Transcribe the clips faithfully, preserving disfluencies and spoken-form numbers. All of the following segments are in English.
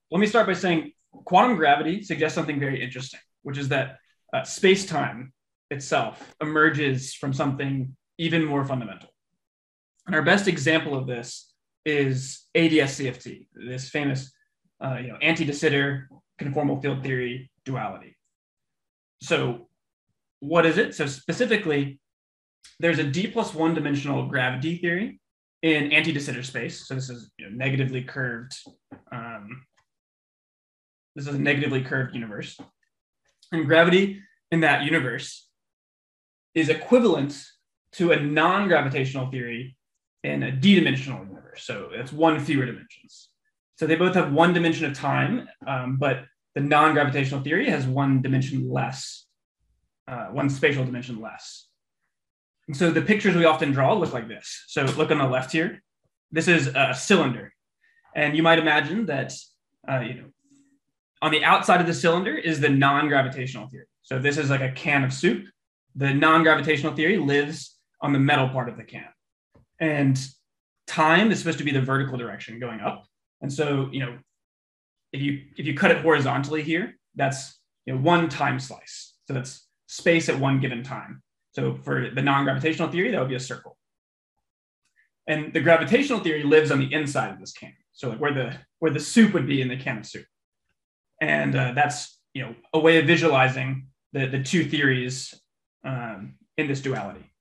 let me start by saying quantum gravity suggests something very interesting, which is that uh, space-time itself emerges from something even more fundamental. And our best example of this is A D S C F T, this famous uh, you know, anti-de Sitter conformal field theory duality. So what is it? So specifically, there's a d plus one dimensional gravity theory in anti-de Sitter space. So this is you know, negatively curved. Um, this is a negatively curved universe. And gravity in that universe is equivalent to a non-gravitational theory in a d-dimensional universe. So it's one fewer dimensions. So they both have one dimension of time, um, but the non-gravitational theory has one dimension less, uh, one spatial dimension less. And so the pictures we often draw look like this. So look on the left here. This is a cylinder. And you might imagine that uh, you know, on the outside of the cylinder is the non-gravitational theory. So this is like a can of soup. The non-gravitational theory lives on the metal part of the can. And time is supposed to be the vertical direction going up. And so, you know, if you if you cut it horizontally here, that's you know one time slice. So that's space at one given time. So for the non-gravitational theory, that would be a circle. And the gravitational theory lives on the inside of this can. So like where the where the soup would be in the can of soup. And uh, that's you know a way of visualizing the, the two theories um, in this duality.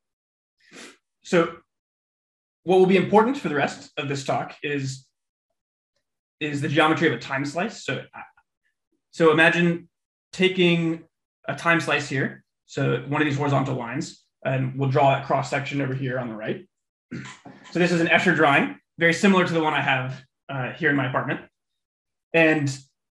So what will be important for the rest of this talk is, is the geometry of a time slice. So, so imagine taking a time slice here. So one of these horizontal lines, and we'll draw that cross section over here on the right. So this is an Escher drawing, very similar to the one I have uh, here in my apartment. And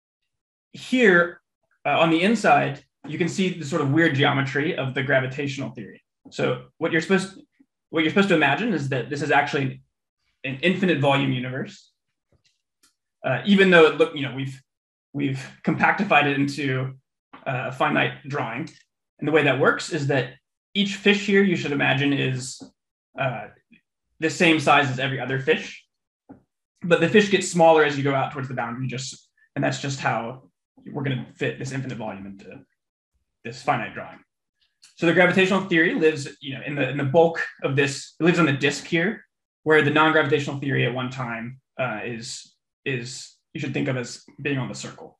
here uh, on the inside, you can see the sort of weird geometry of the gravitational theory. So what you're supposed what you're supposed to imagine is that this is actually an infinite volume universe, uh, even though it look you know we've we've compactified it into a finite drawing. And the way that works is that each fish here you should imagine is uh, the same size as every other fish, but the fish gets smaller as you go out towards the boundary. Just and that's just how we're going to fit this infinite volume into this finite drawing. So the gravitational theory lives, you know, in the in the bulk of this. It lives on the disk here, where the non-gravitational theory at one time uh, is is you should think of as being on the circle,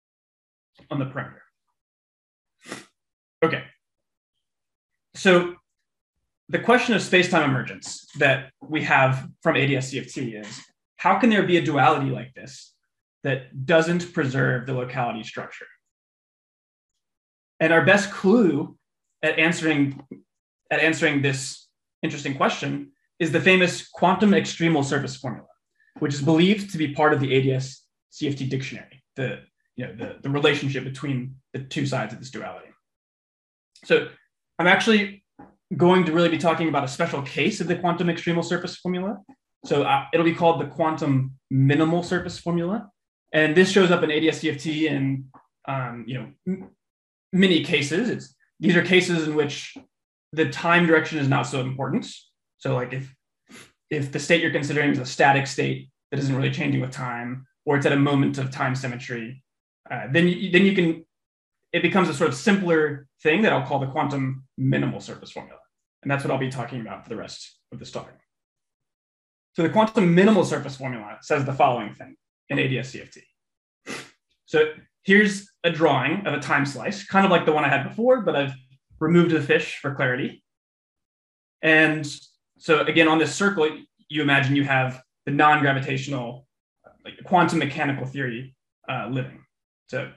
on the perimeter. Okay. So the question of space-time emergence that we have from A D S C F T is, how can there be a duality like this that doesn't preserve the locality structure? And our best clue at answering, at answering this interesting question is the famous quantum extremal surface formula, which is believed to be part of the A D S C F T dictionary, the, you know, the, the relationship between the two sides of this duality. So I'm actually going to really be talking about a special case of the quantum extremal surface formula. So uh, it'll be called the quantum minimal surface formula. And this shows up in A D S C F T in um, you know, m- many cases. It's, these are cases in which the time direction is not so important. So like if, if the state you're considering is a static state that isn't really changing with time, or it's at a moment of time symmetry, uh, then, you, then you can, it becomes a sort of simpler thing that I'll call the quantum minimal surface formula. And that's what I'll be talking about for the rest of this talk. So the quantum minimal surface formula says the following thing in A D S C F T. So here's a drawing of a time slice, kind of like the one I had before, but I've removed the fish for clarity. And so again, on this circle, you imagine you have the non-gravitational, like quantum mechanical theory uh, living. So,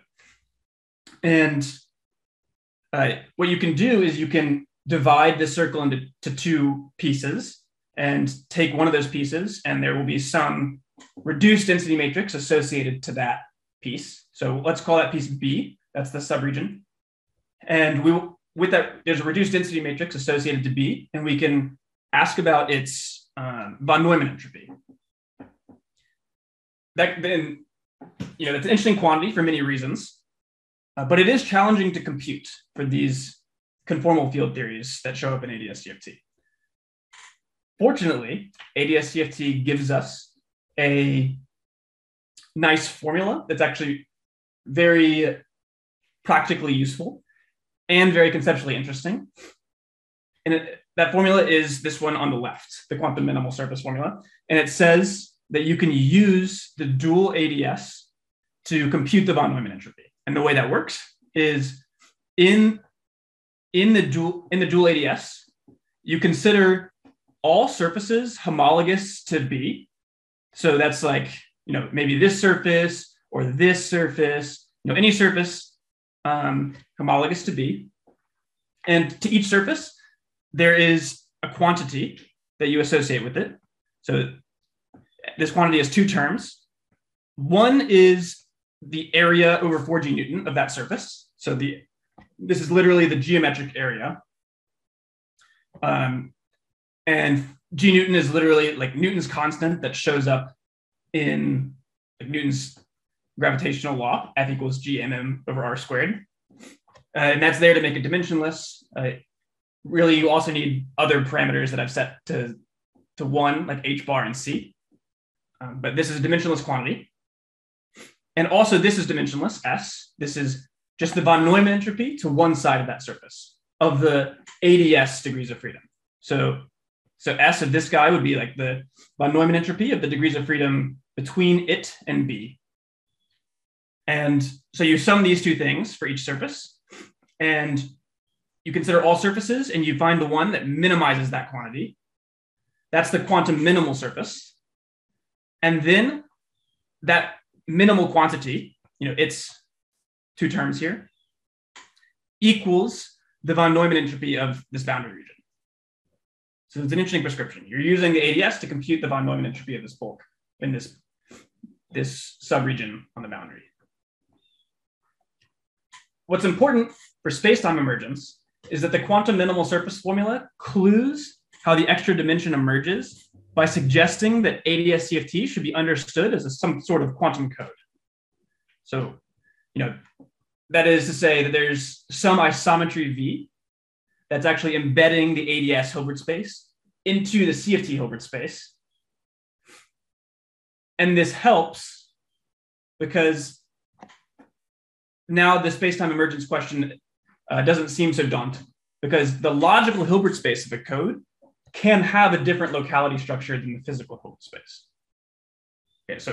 and uh, what you can do is you can divide this circle into to two pieces and take one of those pieces, and there will be some reduced density matrix associated to that piece. So let's call that piece B. That's the subregion. And we will, with that, there's a reduced density matrix associated to B, and we can ask about its um, von Neumann entropy. That then, you know, it's an interesting quantity for many reasons, uh, but it is challenging to compute for these conformal field theories that show up in A D S C F T. Fortunately, A D S C F T gives us a nice formula that's actually very practically useful and very conceptually interesting. And it, that formula is this one on the left, the quantum minimal surface formula. And it says that you can use the dual A D S to compute the von Neumann entropy. And the way that works is in, in, the, dual, in the dual A D S, you consider all surfaces homologous to B. So that's like, you know, maybe this surface or this surface, you know, any surface um, homologous to B. And to each surface, there is a quantity that you associate with it. So this quantity has two terms. One is the area over four G Newton of that surface. So the this is literally the geometric area. Um, and G Newton is literally like Newton's constant that shows up in like Newton's gravitational law, F equals G M M over R squared. Uh, and that's there to make it dimensionless. Uh, really, you also need other parameters that I've set to, to one, like H bar and C. Um, but this is a dimensionless quantity. And also this is dimensionless, S. This is just the von Neumann entropy to one side of that surface of the A D S degrees of freedom. So, so S of this guy would be like the von Neumann entropy of the degrees of freedom between it and B. And so you sum these two things for each surface, and you consider all surfaces, and you find the one that minimizes that quantity. That's the quantum minimal surface. And then that minimal quantity, you know, it's two terms here, equals the von Neumann entropy of this boundary region. So it's an interesting prescription. You're using the A D S to compute the von Neumann entropy of this bulk in this, this subregion on the boundary. What's important for space-time emergence is that the quantum minimal surface formula clues how the extra dimension emerges by suggesting that A D S C F T should be understood as a, some sort of quantum code. So, you know, that is to say that there's some isometry V that's actually embedding the A D S Hilbert space into the C F T Hilbert space. And this helps because now the space-time emergence question uh, doesn't seem so daunting, because the logical Hilbert space of a code can have a different locality structure than the physical Hilbert space. Okay, so,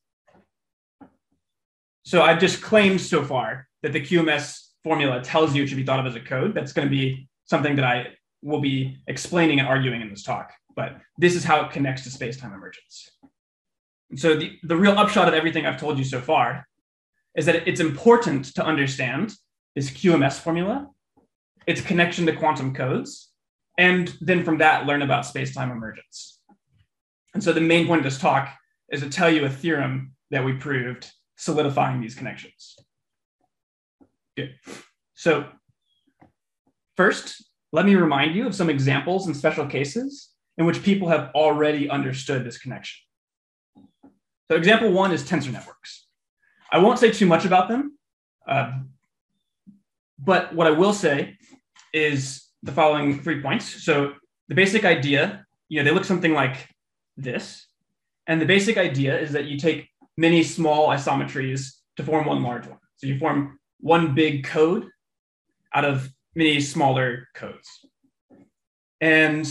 so I've just claimed so far that the Q M S formula tells you it should be thought of as a code. That's going to be something that I will be explaining and arguing in this talk, but this is how it connects to space-time emergence. And so the, the real upshot of everything I've told you so far is that it's important to understand this Q M S formula, its connection to quantum codes, and then from that, learn about space-time emergence. And so the main point of this talk is to tell you a theorem that we proved solidifying these connections. Good. So first, let me remind you of some examples and special cases in which people have already understood this connection. So example one is tensor networks. I won't say too much about them, uh, but what I will say is the following three points. So the basic idea, you know, they look something like this. And the basic idea is that you take many small isometries to form one large one. So you form one big code out of many smaller codes. And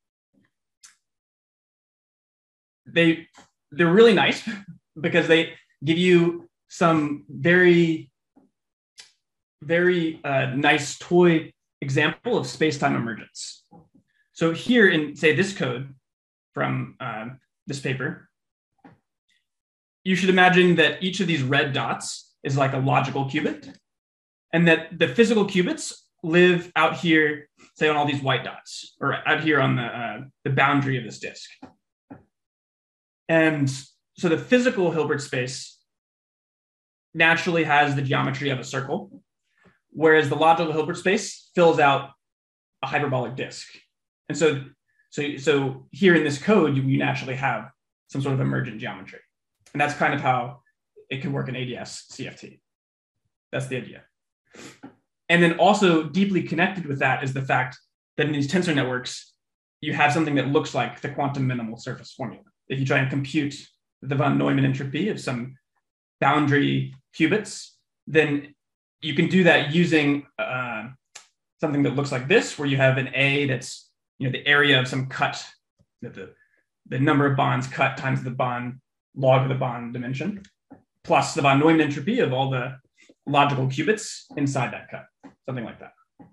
they, they're really nice because they give you some very, very uh, nice toy example of space-time emergence. So here in, say, this code from uh, this paper, you should imagine that each of these red dots is like a logical qubit, and that the physical qubits live out here, say, on all these white dots, or out here on the, uh, the boundary of this disk. And so the physical Hilbert space naturally has the geometry of a circle, whereas the logical Hilbert space fills out a hyperbolic disk. And so, so, so here in this code, you naturally have some sort of emergent geometry. And that's kind of how it can work in A D S C F T. That's the idea. And then also deeply connected with that is the fact that in these tensor networks, you have something that looks like the quantum minimal surface formula. If you try and compute the von Neumann entropy of some boundary qubits, then you can do that using uh, something that looks like this, where you have an A that's, you know, the area of some cut, the, the number of bonds cut times the bond log of the bond dimension, plus the von Neumann entropy of all the logical qubits inside that cut, something like that.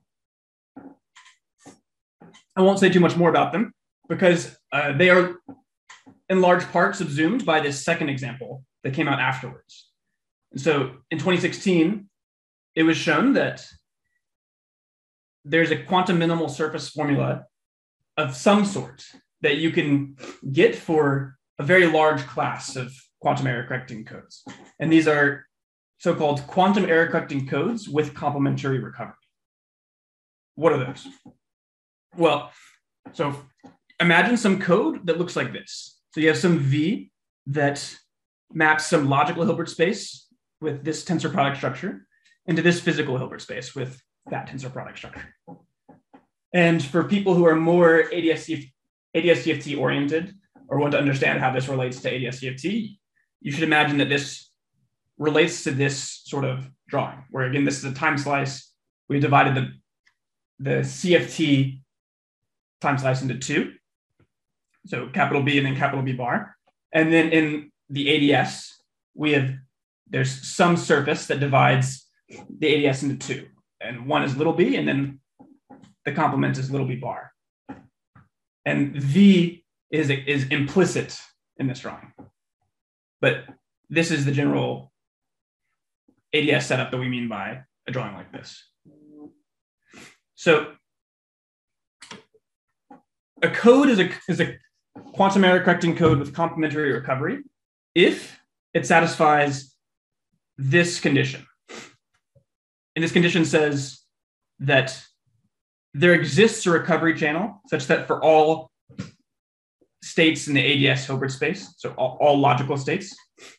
I won't say too much more about them because uh, they are in large part subsumed by this second example that came out afterwards. And so in twenty sixteen, it was shown that there's a quantum minimal surface formula of some sort that you can get for a very large class of quantum error correcting codes. And these are so-called quantum error correcting codes with complementary recovery. What are those? Well, so imagine some code that looks like this. So you have some V that maps some logical Hilbert space with this tensor product structure into this physical Hilbert space with that tensor product structure. And for people who are more A D S C F T oriented or want to understand how this relates to A D S C F T, you should imagine that this relates to this sort of drawing, where again, this is a time slice. We divided the, the C F T time slice into two. So capital B and then capital B bar. And then in the A D S, we have, there's some surface that divides the A D S into two. And one is little b, and then the complement is little b bar. And V is, is implicit in this drawing. But this is the general A D S setup that we mean by a drawing like this. So a code is a, is a quantum error correcting code with complementary recovery if it satisfies this condition. And this condition says that there exists a recovery channel such that for all states in the A D S Hilbert space, so all, all logical states,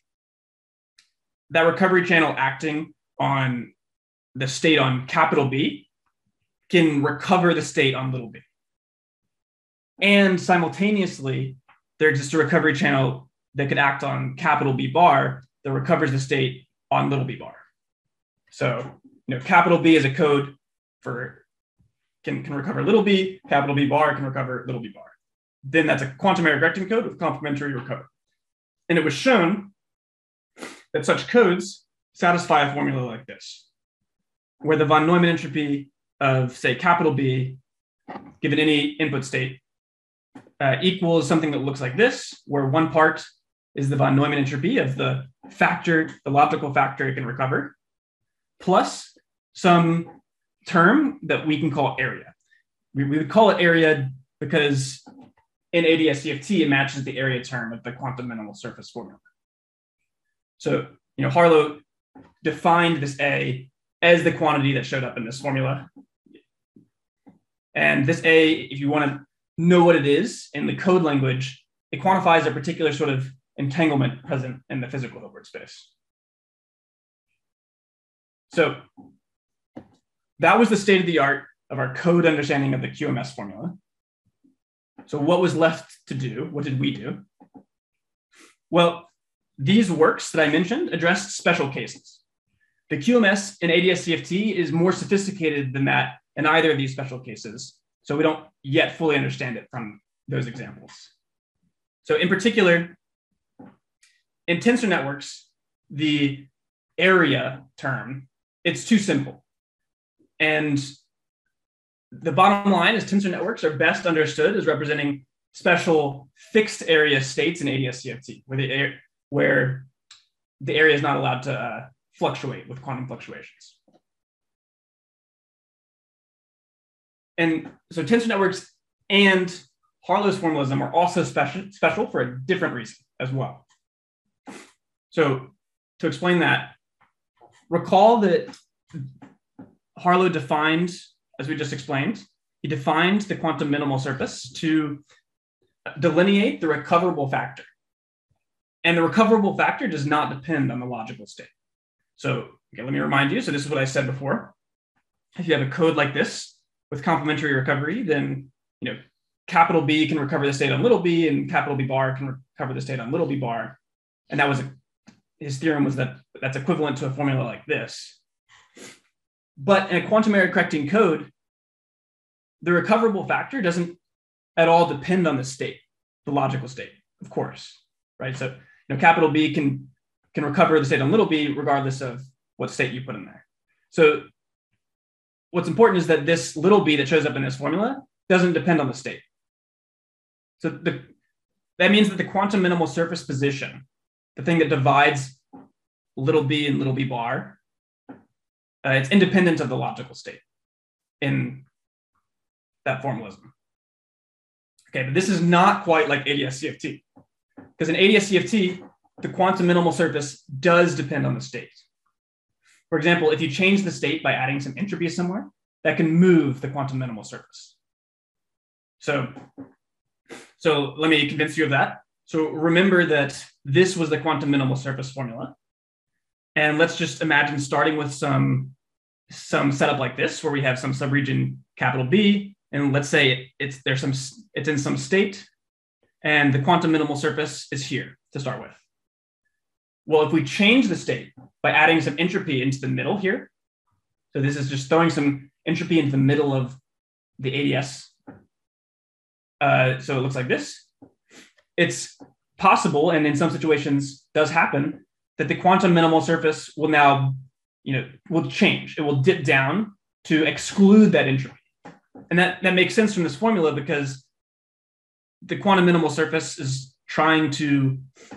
that recovery channel acting on the state on capital B can recover the state on little b. And simultaneously, there exists a recovery channel that could act on capital B bar that recovers the state on little b bar. So, you know, capital B is a code for can, can recover little b, capital B bar can recover little b bar. Then that's a quantum error correcting code with complementary recovery. And it was shown that such codes satisfy a formula like this, where the von Neumann entropy of, say, capital B, given any input state, uh, equals something that looks like this, where one part is the von Neumann entropy of the factor, the logical factor it can recover, plus some term that we can call area. We, we would call it area because in A D S C F T, it matches the area term of the quantum minimal surface formula. So, you know, Harlow defined this A as the quantity that showed up in this formula. And this A, if you want to know what it is in the code language, it quantifies a particular sort of entanglement present in the physical Hilbert space. So that was the state of the art of our code understanding of the Q M S formula. So what was left to do? What did we do? Well, these works that I mentioned addressed special cases. The Q M S in A D S C F T is more sophisticated than that in either of these special cases. So we don't yet fully understand it from those examples. So in particular, in tensor networks, the area term, it's too simple. And the bottom line is tensor networks are best understood as representing special fixed area states in A D S C F T, where the, where the area is not allowed to uh, fluctuate with quantum fluctuations. And so tensor networks and Harlow's formalism are also special, special for a different reason as well. So to explain that, recall that Harlow defined, as we just explained, he defined the quantum minimal surface to delineate the recoverable factor. And the recoverable factor does not depend on the logical state. So okay, let me remind you, so this is what I said before. If you have a code like this with complementary recovery, then you know capital B can recover the state on little b, and capital B bar can recover the state on little b bar. And that was a, his theorem was that that's equivalent to a formula like this. But in a quantum error correcting code, the recoverable factor doesn't at all depend on the state, the logical state, of course, right? So, you know, capital B can, can recover the state on little b regardless of what state you put in there. So what's important is that this little b that shows up in this formula doesn't depend on the state. So the, that means that the quantum minimal surface position, the thing that divides little b and little b bar, uh, it's independent of the logical state in that formalism. Okay, but this is not quite like A D S C F T, because in A D S C F T, the quantum minimal surface does depend on the state. For example, if you change the state by adding some entropy somewhere, that can move the quantum minimal surface. So, so let me convince you of that. So remember that this was the quantum minimal surface formula. And let's just imagine starting with some, some setup like this, where we have some subregion capital B, and let's say it's, there's some, it's in some state, and the quantum minimal surface is here to start with. Well, if we change the state by adding some entropy into the middle here, so this is just throwing some entropy into the middle of the A D S. Uh, so it looks like this. It's possible, and in some situations does happen, that the quantum minimal surface will now, you know, will change. It will dip down to exclude that entropy. And that, that makes sense from this formula, because the quantum minimal surface is trying to,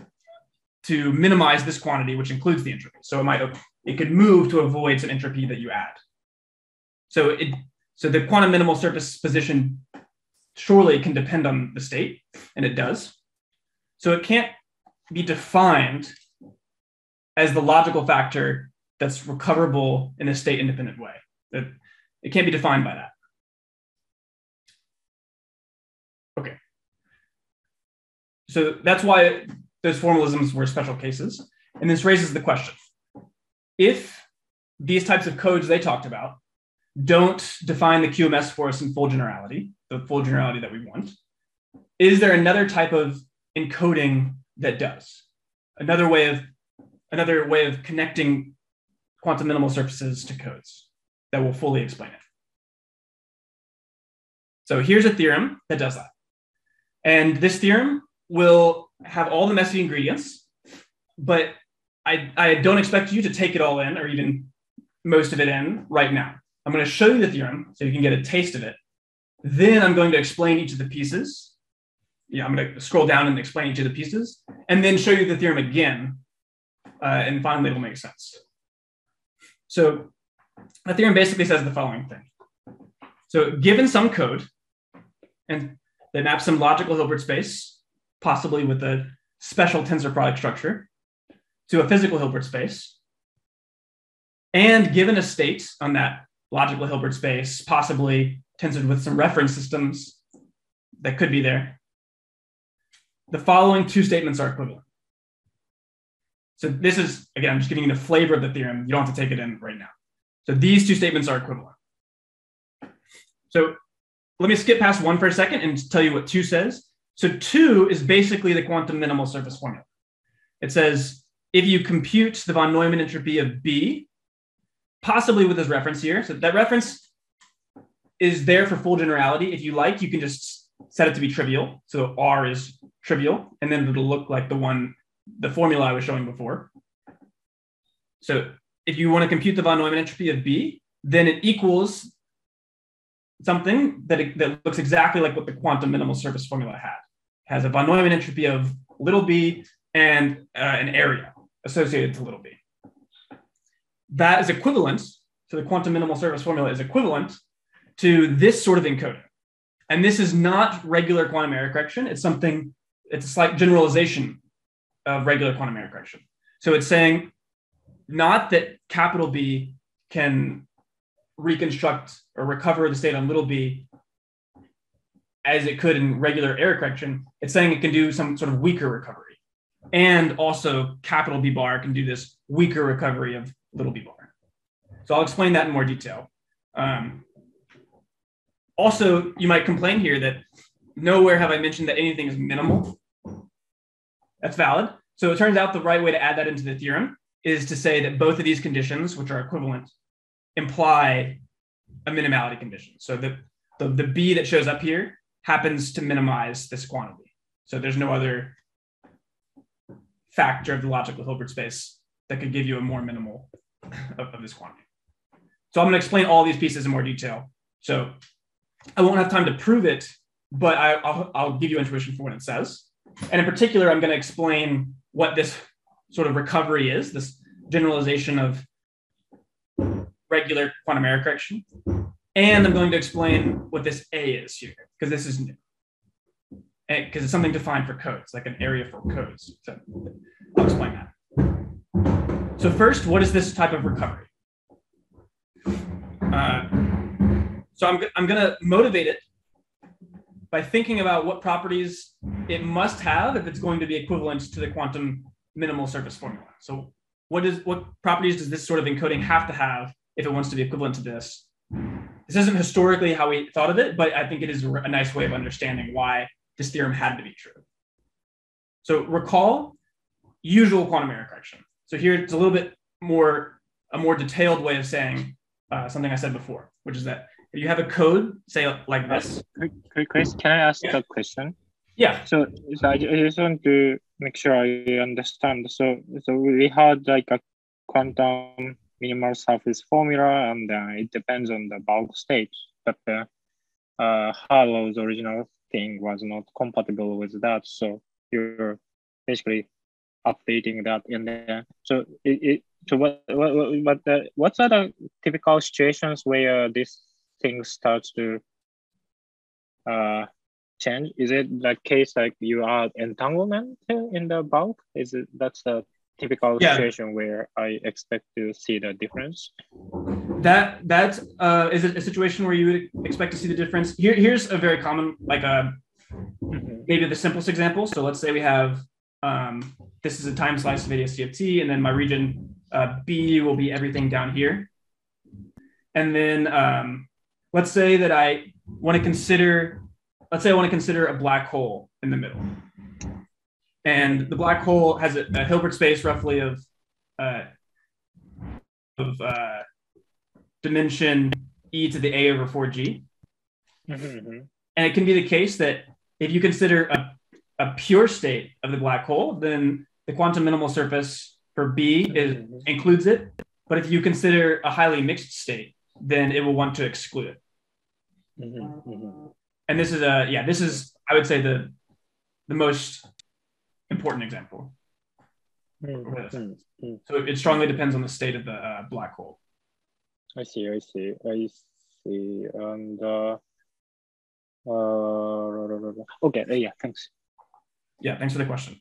to minimize this quantity, which includes the entropy. So it might, it could move to avoid some entropy that you add. So it, so the quantum minimal surface position surely can depend on the state, and it does. So it can't be defined as the logical factor that's recoverable in a state independent way. It, it can't be defined by that. Okay. So that's why those formalisms were special cases. And this raises the question: if these types of codes they talked about don't define the Q M S for us in full generality, the full generality that we want, is there another type of encoding that does? Another way of, another way of connecting quantum minimal surfaces to codes that will fully explain it. So here's a theorem that does that. And this theorem will have all the messy ingredients, but I, I don't expect you to take it all in, or even most of it in right now. I'm going to show you the theorem so you can get a taste of it. Then I'm going to explain each of the pieces. Yeah, I'm going to scroll down and explain each of the pieces, and then show you the theorem again. Uh, and finally, it'll make sense. So the theorem basically says the following thing. So given some code, and that maps some logical Hilbert space, possibly with a special tensor product structure, to a physical Hilbert space, and given a state on that logical Hilbert space, possibly tensored with some reference systems that could be there, the following two statements are equivalent. So this is, again, I'm just giving you the flavor of the theorem. You don't have to take it in right now. So these two statements are equivalent. So let me skip past one for a second and tell you what two says. So two is basically the quantum minimal surface formula. It says, if you compute the von Neumann entropy of B, possibly with this reference here. So that reference is there for full generality. If you like, you can just set it to be trivial. So R is trivial, and then it'll look like the one, the formula I was showing before. So if you want to compute the von Neumann entropy of B, then it equals something that, it, that looks exactly like what the quantum minimal surface formula had. It has a von Neumann entropy of little b and uh, an area associated to little b. That is equivalent, so the quantum minimal surface formula is equivalent to this sort of encoding. And this is not regular quantum error correction. It's something, it's a slight generalization of regular quantum error correction. So it's saying not that capital B can reconstruct or recover the state on little b as it could in regular error correction. It's saying it can do some sort of weaker recovery. And also capital B bar can do this weaker recovery of little b bar. So I'll explain that in more detail. Um, also, you might complain here that nowhere have I mentioned that anything is minimal. That's valid. so it turns out the right way to add that into the theorem is to say that both of these conditions, which are equivalent, imply a minimality condition. So the, the, the B that shows up here happens to minimize this quantity. So there's no other factor of the logical Hilbert space that could give you a more minimal of, of this quantity. So I'm going to explain all these pieces in more detail. So I won't have time to prove it, but I, I'll, I'll give you intuition for what it says. And in particular, I'm going to explain what this sort of recovery is, this generalization of regular quantum error correction. And I'm going to explain what this A is here, because this is new. Because it's something defined for codes, like an area for codes. So I'll explain that. So first, what is this type of recovery? Uh, so I'm, I'm going to motivate it by thinking about what properties it must have if it's going to be equivalent to the quantum minimal surface formula. So what is what properties does this sort of encoding have to have if it wants to be equivalent to this? This isn't historically how we thought of it, but I think it is a nice way of understanding why this theorem had to be true. So recall usual quantum error correction. So here it's a little bit more, a more detailed way of saying uh, something I said before, which is that if you have a code, say like this. Chris, can I ask yeah. a question? Yeah. So, so I just want to make sure I understand. So, so we had like a quantum minimal surface formula, and uh, it depends on the bulk state. But uh, uh, Harlow's original thing was not compatible with that. So you're basically updating that in there. So it, it so what what what what the, what's are the typical situations where this thing starts to uh change? Is it the case like you are entanglement in the bulk? Is it that's the typical yeah. situation where I expect to see the difference? That that uh, is a situation where you would expect to see the difference. Here, here's a very common, like a mm-hmm. maybe the simplest example. So let's say we have um, this is a time slice of A D S C of T, and then my region uh, B will be everything down here. And then um, let's say that I want to consider, let's say I want to consider a black hole in the middle. And the black hole has a, a Hilbert space roughly of, uh, of uh, dimension e to the a over four g. Mm-hmm. And it can be the case that if you consider a, a pure state of the black hole, then the quantum minimal surface for B is, mm-hmm. includes it. But if you consider a highly mixed state, then it will want to exclude it. Mm-hmm. Mm-hmm. And this is a, yeah, this is, I would say, the, the most important example. Mm-hmm. So it strongly depends on the state of the uh, black hole. I see, I see, I see. And uh, uh, okay, yeah, thanks. Yeah, thanks for the question.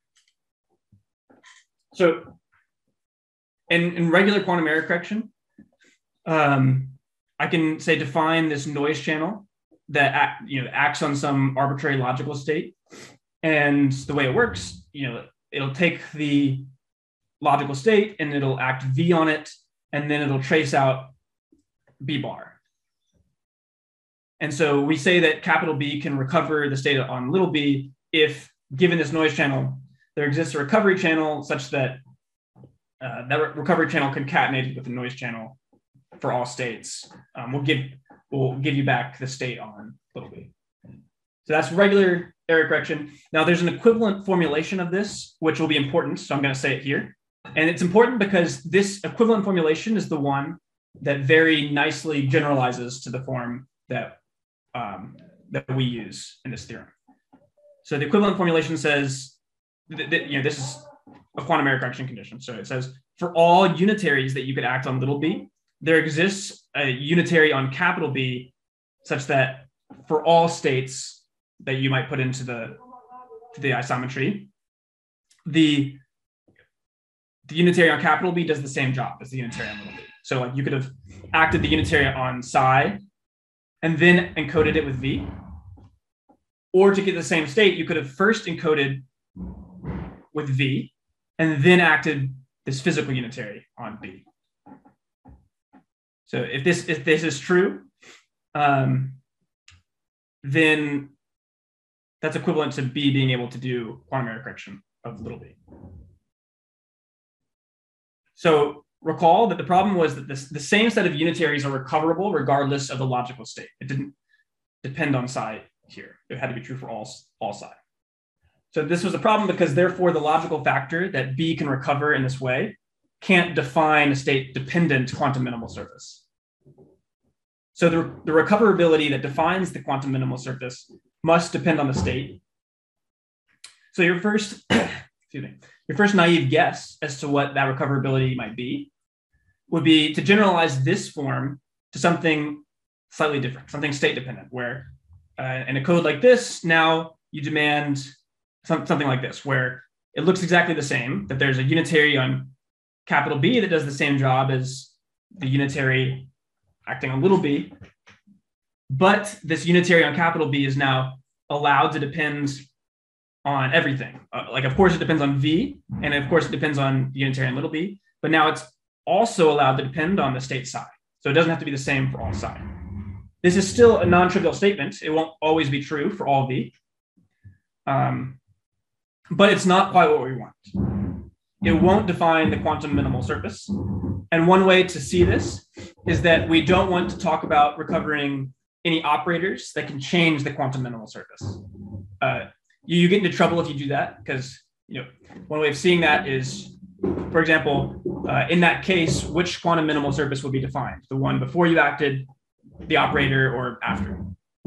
So in, in regular quantum error correction, um, I can say define this noise channel that act, you know, acts on some arbitrary logical state. And the way it works, you know, it'll take the logical state and it'll act V on it, and then it'll trace out B bar. And so we say that capital B can recover the state on little b if, given this noise channel, there exists a recovery channel such that uh, that re recovery channel concatenated with the noise channel for all states um, will give will give you back the state on little b. So that's regular error correction. Now there's an equivalent formulation of this, which will be important. So I'm going to say it here. And it's important because this equivalent formulation is the one that very nicely generalizes to the form that, um, that we use in this theorem. So the equivalent formulation says, that, that, you know, this is a quantum error correction condition. So it says, for all unitaries that you could act on little b, there exists a unitary on capital B such that for all states that you might put into the, to the isometry, the, the unitary on capital B does the same job as the unitary on little b. So like you could have acted the unitary on psi and then encoded it with V. Or to get the same state, you could have first encoded with V and then acted this physical unitary on B. So if this, if this is true, um, then that's equivalent to B being able to do quantum error correction of little b. So recall that the problem was that this, the same set of unitaries are recoverable regardless of the logical state. It didn't depend on psi here. It had to be true for all, all psi. So this was a problem because therefore the logical factor that B can recover in this way can't define a state-dependent quantum minimal surface. So the, the recoverability that defines the quantum minimal surface must depend on the state. So your first, excuse me, your first naive guess as to what that recoverability might be would be to generalize this form to something slightly different, something state-dependent, where uh, in a code like this, now you demand some, something like this, where it looks exactly the same, that there's a unitary on capital B that does the same job as the unitary acting on little b, but this unitary on capital B is now allowed to depend on everything. Uh, like, of course, it depends on V, and of course, it depends on the unitary on little b, but now it's also allowed to depend on the state psi. So it doesn't have to be the same for all psi. This is still a non-trivial statement. It won't always be true for all V, um, but it's not quite what we want. It won't define the quantum minimal surface. And one way to see this is that we don't want to talk about recovering any operators that can change the quantum minimal surface. Uh, you, you get into trouble if you do that, because you know one way of seeing that is, for example, uh, in that case, which quantum minimal surface would be defined? The one before you acted, the operator, or after?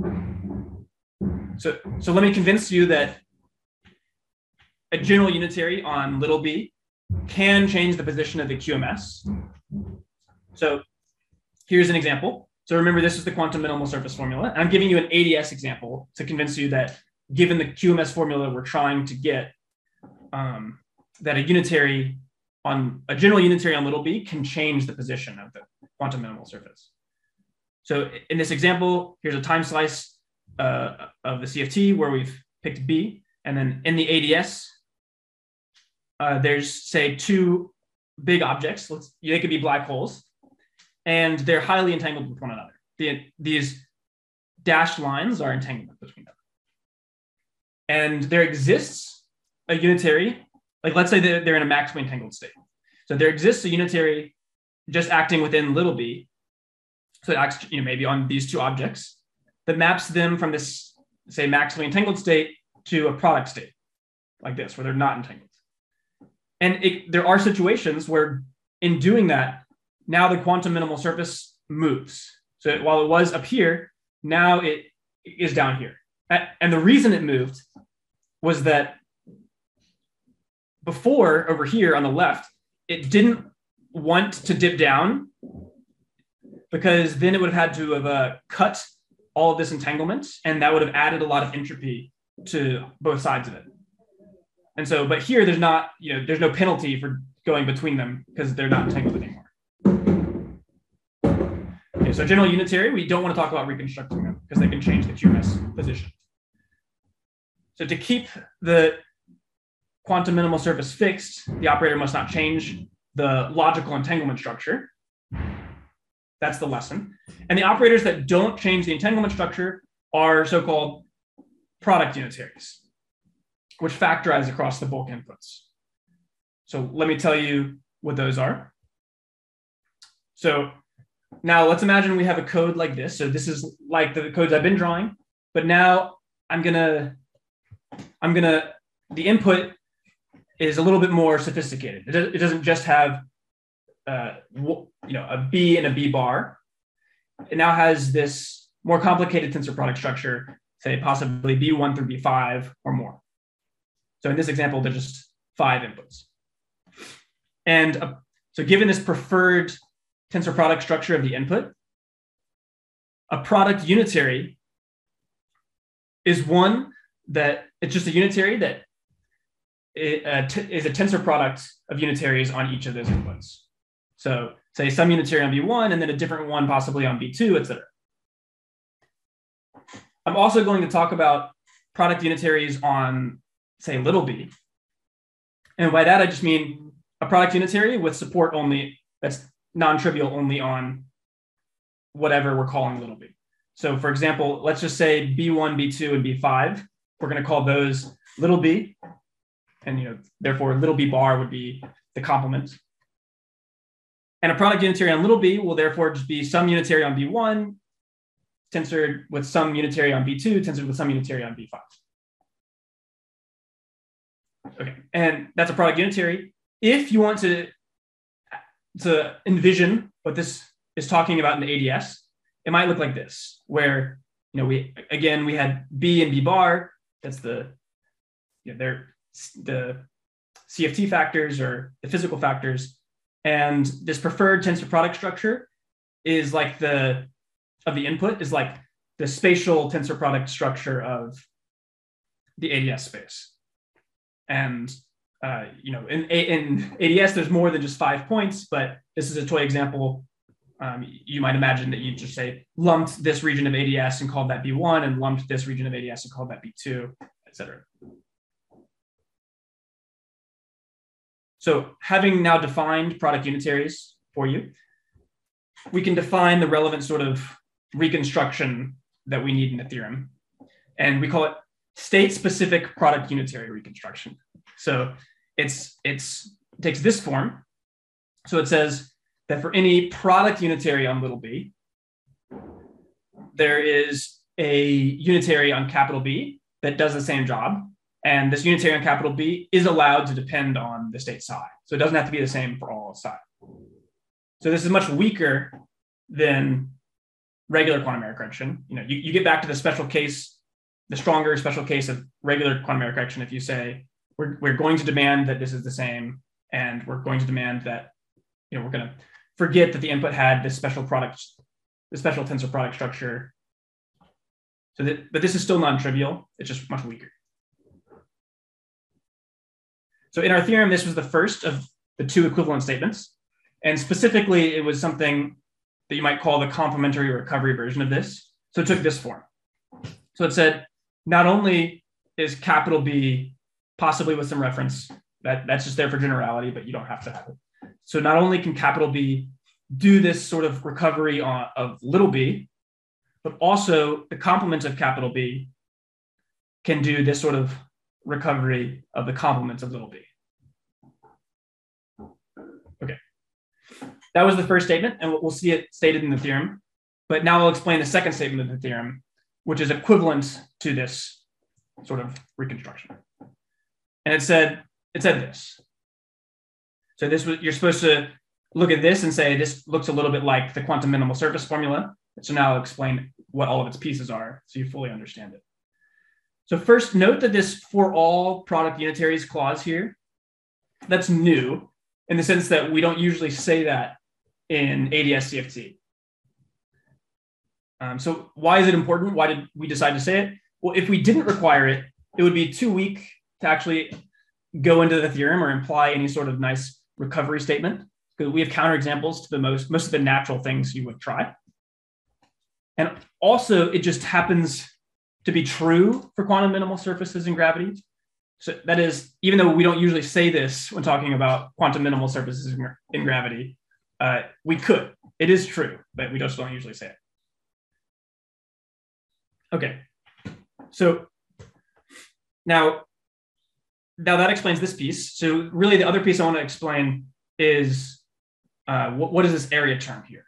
So, so let me convince you that a general unitary on little b can change the position of the Q M S. So here's an example. So remember, this is the quantum minimal surface formula. And I'm giving you an A D S example to convince you that given the Q M S formula we're trying to get, um, that a unitary on a general unitary on little b can change the position of the quantum minimal surface. So in this example, here's a time slice uh, of the C F T where we've picked B. And then in the A D S, Uh, there's, say, two big objects. Let's, they could be black holes, and they're highly entangled with one another. The, these dashed lines are entanglement between them. And there exists a unitary, like let's say they're, they're in a maximally entangled state. So there exists a unitary just acting within little b, so it acts, you know, maybe on these two objects, that maps them from this, say, maximally entangled state to a product state, like this, where they're not entangled. And it, there are situations where in doing that, now the quantum minimal surface moves. So while it was up here, now it is down here. And the reason it moved was that before, over here on the left, it didn't want to dip down because then it would have had to have uh, cut all of this entanglement, and that would have added a lot of entropy to both sides of it. And so, but here there's not, you know, there's no penalty for going between them because they're not entangled anymore. Okay, so general unitary, we don't want to talk about reconstructing them because they can change the Q M S position. So to keep the quantum minimal surface fixed, the operator must not change the logical entanglement structure. That's the lesson. And the operators that don't change the entanglement structure are so-called product unitaries, which factorize across the bulk inputs. So let me tell you what those are. So now let's imagine we have a code like this. So this is like the codes I've been drawing, but now I'm gonna, I'm gonna, the input is a little bit more sophisticated. It, it doesn't just have, uh, you know, a B and a B bar. It now has this more complicated tensor product structure, say possibly B one through B five or more. So in this example, there's just five inputs. And uh, so given this preferred tensor product structure of the input, a product unitary is one that it's just a unitary that it, uh, is a tensor product of unitaries on each of those inputs. So say some unitary on B one and then a different one possibly on B two, et cetera. I'm also going to talk about product unitaries on, say, little b. And by that, I just mean a product unitary with support only, that's non-trivial only on whatever we're calling little b. So for example, let's just say B one, B two, and B five. We're going to call those little b. And you know, therefore, little b bar would be the complement. And a product unitary on little b will therefore just be some unitary on b one, tensored with some unitary on b two, tensored with some unitary on b five. Okay, and that's a product unitary. If you want to, to envision what this is talking about in the A D S, it might look like this, where, you know, we, again, we had b and b bar, that's the, you know, they're the C F T factors or the physical factors. And this preferred tensor product structure is like the, of the input is like the spatial tensor product structure of the A D S space. And, uh, you know, in, in A D S, there's more than just five points, but this is a toy example. Um, you might imagine that you just say lumped this region of A D S and called that B one and lumped this region of A D S and called that B two, et cetera. So having now defined product unitaries for you, we can define the relevant sort of reconstruction that we need in the theorem. And we call it state-specific product unitary reconstruction. So it's, it's, it takes this form. So it says that for any product unitary on little b, there is a unitary on capital B that does the same job. And this unitary on capital B is allowed to depend on the state psi. So it doesn't have to be the same for all psi. So this is much weaker than regular quantum error correction. You know, you, you get back to the special case, the stronger special case of regular quantum error correction if you say, we're, we're going to demand that this is the same, and we're going to demand that, you know, we're going to forget that the input had this special product, the special tensor product structure. So that, but this is still non-trivial. It's just much weaker. So in our theorem, this was the first of the two equivalent statements. And specifically, it was something that you might call the complementary recovery version of this. So it took this form. So it said, not only is capital B possibly with some reference, that, that's just there for generality, but you don't have to have it. So not only can capital B do this sort of recovery on, of little b, but also the complement of capital B can do this sort of recovery of the complements of little b. Okay, that was the first statement, and we'll see it stated in the theorem. But now I'll explain the second statement of the theorem, which is equivalent to this sort of reconstruction. And it said, it said this. So this was, you're supposed to look at this and say, this looks a little bit like the quantum minimal surface formula. So now I'll explain what all of its pieces are so you fully understand it. So first, note that this for all product unitaries clause here, that's new in the sense that we don't usually say that in A D S C F T. Um, so why is it important? Why did we decide to say it? Well, if we didn't require it, it would be too weak to actually go into the theorem or imply any sort of nice recovery statement, because we have counterexamples to the most, most of the natural things you would try. And also, it just happens to be true for quantum minimal surfaces in gravity. So that is, even though we don't usually say this when talking about quantum minimal surfaces in, in gravity, uh, we could. It is true, but we just don't usually say it. Okay, so now, now that explains this piece. So really the other piece I want to explain is uh, what, what is this area term here?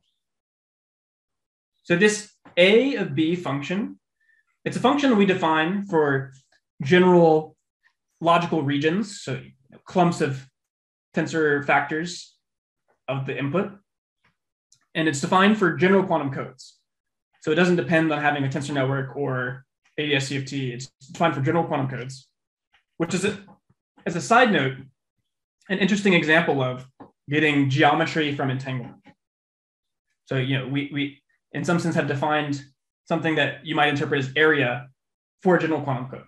So this A of B function, it's a function that we define for general logical regions, so clumps of tensor factors of the input. And it's defined for general quantum codes. So it doesn't depend on having a tensor network or A D S C F T. It's defined for general quantum codes, which is, a, as a side note, an interesting example of getting geometry from entanglement. So, you know, we, we in some sense have defined something that you might interpret as area for a general quantum code.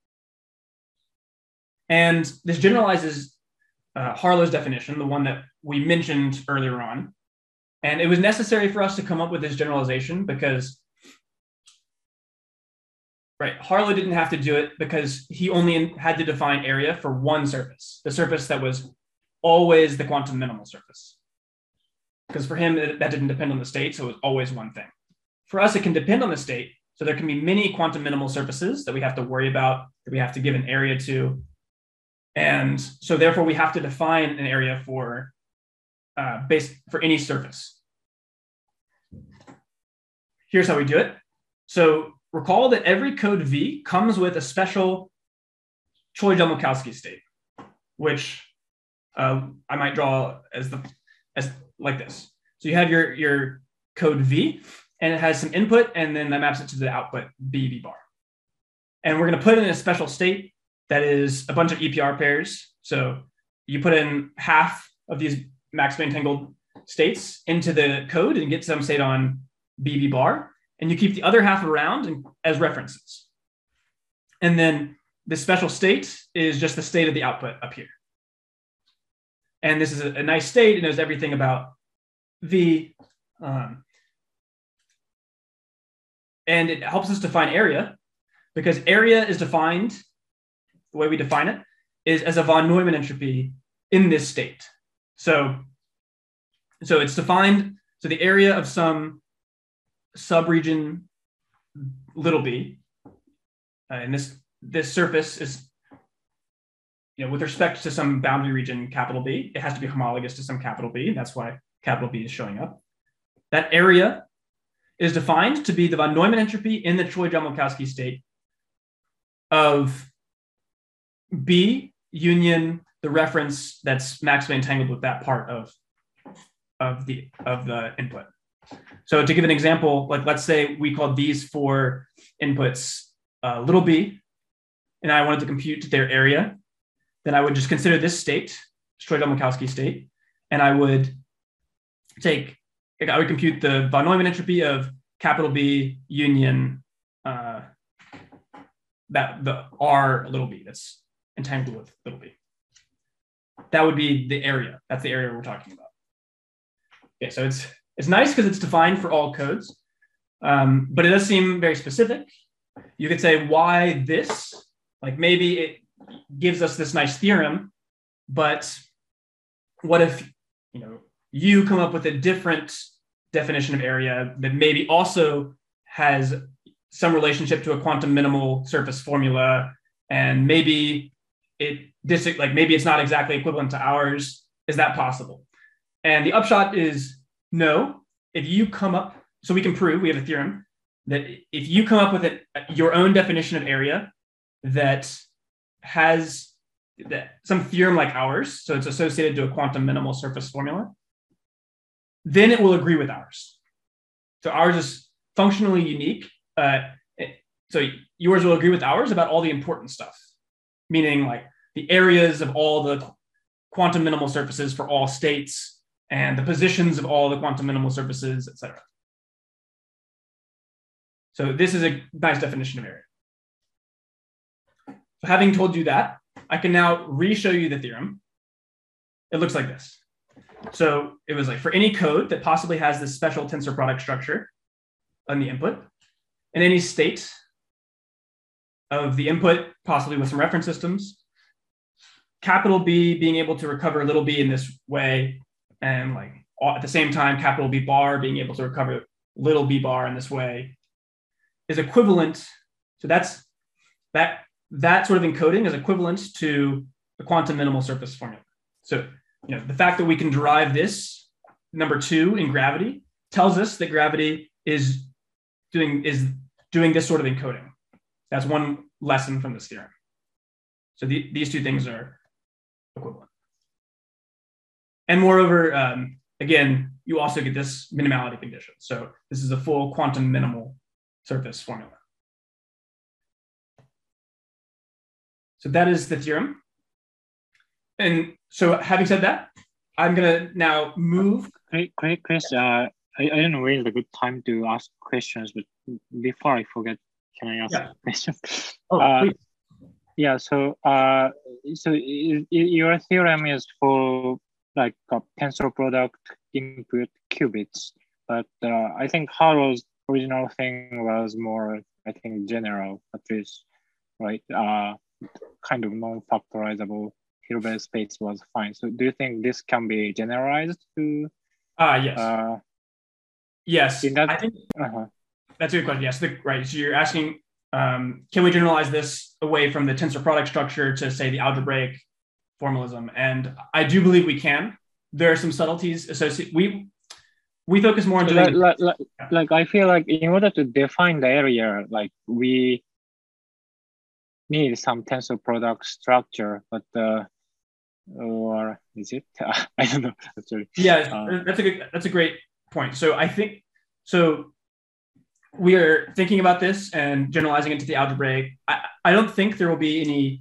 And this generalizes uh, Harlow's definition, the one that we mentioned earlier on. And it was necessary for us to come up with this generalization because, right, Harlow didn't have to do it because he only had to define area for one surface, the surface that was always the quantum minimal surface. Because for him, that didn't depend on the state, so it was always one thing. For us, it can depend on the state. So there can be many quantum minimal surfaces that we have to worry about, that we have to give an area to. And so therefore we have to define an area for uh, base for any surface. Here's how we do it. So recall that every code V comes with a special Choi-Jelmolkowski state, which uh, I might draw as the as like this. So you have your, your code V, and it has some input, and then that maps it to the output B, B bar. And we're going to put in a special state that is a bunch of E P R pairs. So you put in half of these maximally entangled states into the code and get some state on B, B bar, and you keep the other half around and, as references. And then this special state is just the state of the output up here. And this is a, a nice state. It knows everything about V. Um, and it helps us define area, because area is defined, the way we define it, is as a von Neumann entropy in this state. So, so it's defined, so the area of some subregion little b, uh, and this, this surface is, you know, with respect to some boundary region capital B, it has to be homologous to some capital B. And that's why capital B is showing up. That area is defined to be the von Neumann entropy in the Choi-Jelmolkowski state of B union the reference that's maximally entangled with that part of, of, the, of the input. So to give an example, like let's say we called these four inputs uh, little b, and I wanted to compute their area, then I would just consider this state, Choi-Jelmolkowski state, and I would take, I would compute the von Neumann entropy of capital B union uh, that the R little b that's entangled with little b. That would be the area. That's the area we're talking about. Okay, so it's it's nice because it's defined for all codes, um, but it does seem very specific. You could say why this, like maybe it gives us this nice theorem, but what if, you know, you come up with a different definition of area that maybe also has some relationship to a quantum minimal surface formula, and maybe it this like maybe it's not exactly equivalent to ours. Is that possible? And the upshot is no. If you come up, so we can prove, we have a theorem that if you come up with it, your own definition of area that has that some theorem like ours, so it's associated to a quantum minimal surface formula, then it will agree with ours. So ours is functionally unique. Uh, it, so yours will agree with ours about all the important stuff, meaning like the areas of all the quantum minimal surfaces for all states and the positions of all the quantum minimal surfaces, et cetera. So this is a nice definition of area. So having told you that, I can now re-show you the theorem. It looks like this. So it was like for any code that possibly has this special tensor product structure on the input, in any state of the input, possibly with some reference systems, capital B being able to recover little b in this way, and like at the same time, capital B bar being able to recover little b bar in this way is equivalent. So that's that that sort of encoding is equivalent to the quantum minimal surface formula. So you know the fact that we can derive this number two in gravity tells us that gravity is doing is doing this sort of encoding. That's one lesson from this theorem. So the, these two things are equivalent. And moreover, um, again, you also get this minimality condition. So this is a full quantum minimal surface formula. So that is the theorem. And so having said that, I'm gonna now move. Great, great, Chris. Uh, I, I don't know when is a good time to ask questions, but before I forget, can I ask yeah. a question? Oh, uh, please. Yeah, so uh, so y- y- your theorem is for like a tensor product input qubits, but uh, I think Haro's original thing was more, I think, general, at least, right? Uh, kind of non-factorizable Hilbert space was fine. So do you think this can be generalized to? Uh, yes. Uh, yes, that, I think uh-huh. that's a good question. Yes, the, right. So you're asking, um, can we generalize this away from the tensor product structure to say the algebraic formalism, and I do believe we can. There are some subtleties associated. We we focus more on So doing. like, like, like, like I feel like in order to define the area, like we need some tensor product structure, but uh, or is it? I don't know actually. Yeah, Uh, that's a good, that's a great point. So I think so. We are thinking about this and generalizing it to the algebraic. I, I don't think there will be any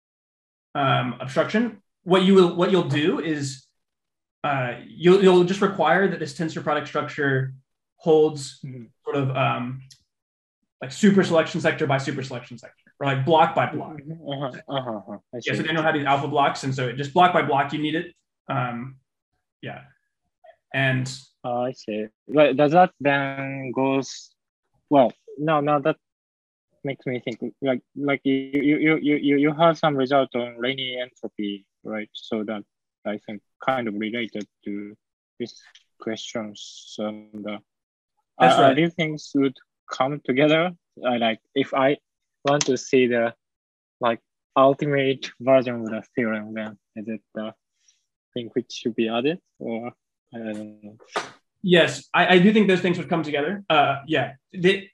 um, obstruction. What you will what you'll do is uh, you'll you'll just require that this tensor product structure holds mm-hmm. sort of um, like super selection sector by super selection sector, or like block by block. Uh-huh, uh-huh, uh-huh. Yeah, so they know how to do alpha blocks, and so just block by block you need it. Um, yeah, and oh, I see. But does that then goes? Well, no, no, that makes me think like like you you you you you have some result on linear entropy, right? So that I think kind of related to this questions. And uh, that's uh, right. These things would come together. I like if I want to see the like ultimate version of the theorem, then is it the thing which should be added, or I don't know. Yes, I, I do think those things would come together. Uh, yeah, the,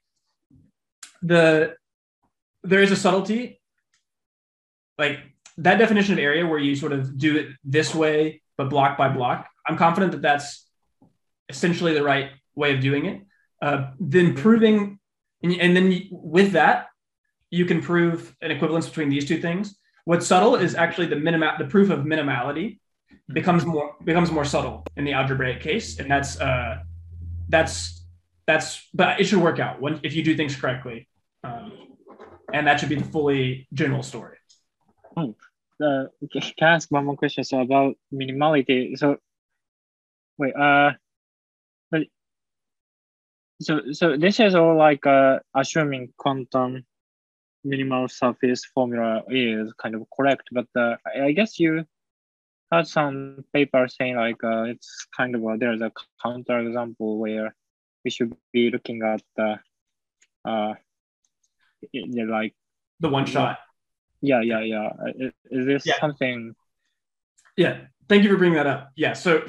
the there is a subtlety, like that definition of area where you sort of do it this way, but block by block. I'm confident that that's essentially the right way of doing it. Uh, then proving, and, and then with that, you can prove an equivalence between these two things. What's subtle is actually the minima, the proof of minimality. becomes more becomes more subtle in the algebraic case, and that's uh that's that's but it should work out when if you do things correctly, um, and that should be the fully general story. Oh, uh, can I ask one more question? So about minimality. So wait, uh, but so so this is all like uh assuming quantum minimal surface formula is kind of correct, but uh, I, I guess you had some paper saying like uh, it's kind of a, there's a counter example where we should be looking at the uh it, like the one shot. Yeah, yeah, yeah. Is, is this yeah. something? Yeah, thank you for bringing that up. Yeah, so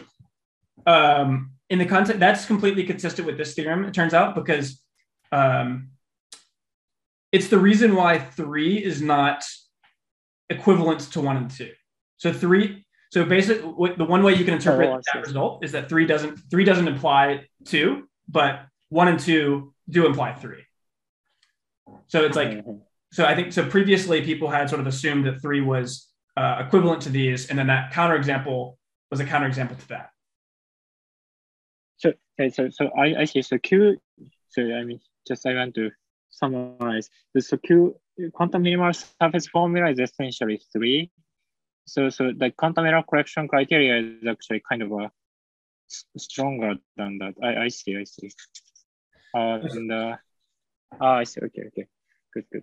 um, in the context, that's completely consistent with this theorem, it turns out, because um, it's the reason why three is not equivalent to one and two. So three. So basically, the one way you can interpret oh, that result is that three doesn't three doesn't imply two, but one and two do imply three. So it's like, mm-hmm. so I think so. Previously, people had sort of assumed that three was uh, equivalent to these, and then that counterexample was a counterexample to that. So okay, so so I I see. So Q. So I mean, just I want to summarize. So Q quantum minimal surface formula is essentially three. So, so the quantum error correction criteria is actually kind of a stronger than that. I, I see, I see. Uh, and uh, oh, I see. Okay, okay, good, good.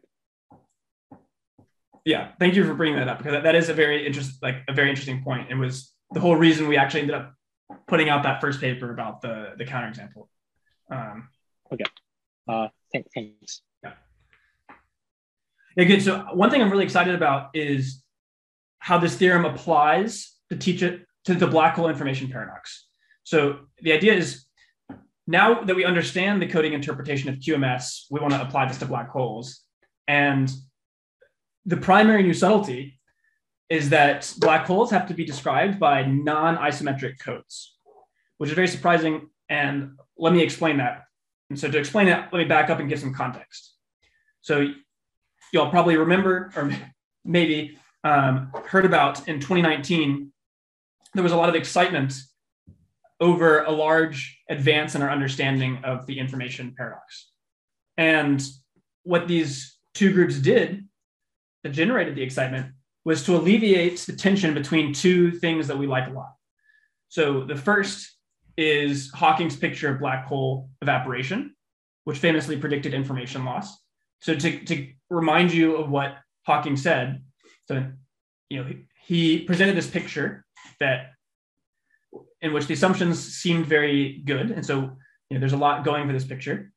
Yeah, thank you for bringing that up, because that, that is a very interest, like a very interesting point. It was the whole reason we actually ended up putting out that first paper about the the counterexample. Um, okay. Uh, thanks. Thanks. Yeah. Yeah, good. So one thing I'm really excited about is how this theorem applies to teach it to the black hole information paradox. So the idea is, now that we understand the coding interpretation of Q M S, we want to apply this to black holes. And the primary new subtlety is that black holes have to be described by non-isometric codes, which is very surprising. And let me explain that. And so to explain that, let me back up and give some context. So you'll probably remember, or maybe um, heard about in twenty nineteen, there was a lot of excitement over a large advance in our understanding of the information paradox. And what these two groups did that generated the excitement was to alleviate the tension between two things that we like a lot. So the first is Hawking's picture of black hole evaporation, which famously predicted information loss. So to, to remind you of what Hawking said, so you know, he presented this picture that in which the assumptions seemed very good. And so you know, there's a lot going for this picture.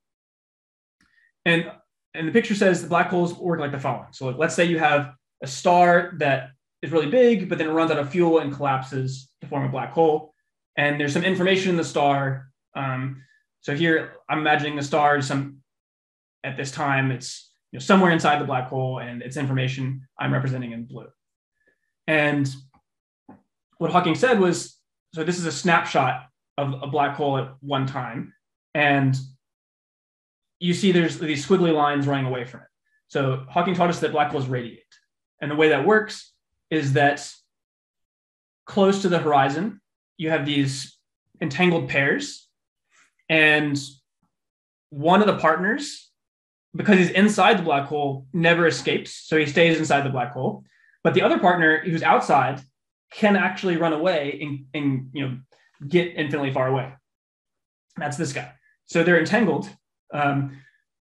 And, and the picture says the black holes work like the following. So let's say you have a star that is really big, but then it runs out of fuel and collapses to form a black hole. And there's some information in the star. Um, so here I'm imagining the star is some, at this time, it's you know, somewhere inside the black hole, and its information I'm representing in blue. And what Hawking said was, so this is a snapshot of a black hole at one time. And you see there's these squiggly lines running away from it. So Hawking taught us that black holes radiate. And the way that works is that close to the horizon, you have these entangled pairs. And one of the partners, because he's inside the black hole, never escapes. So he stays inside the black hole. But the other partner who's outside can actually run away and, and you know, get infinitely far away. That's this guy. So they're entangled. Um,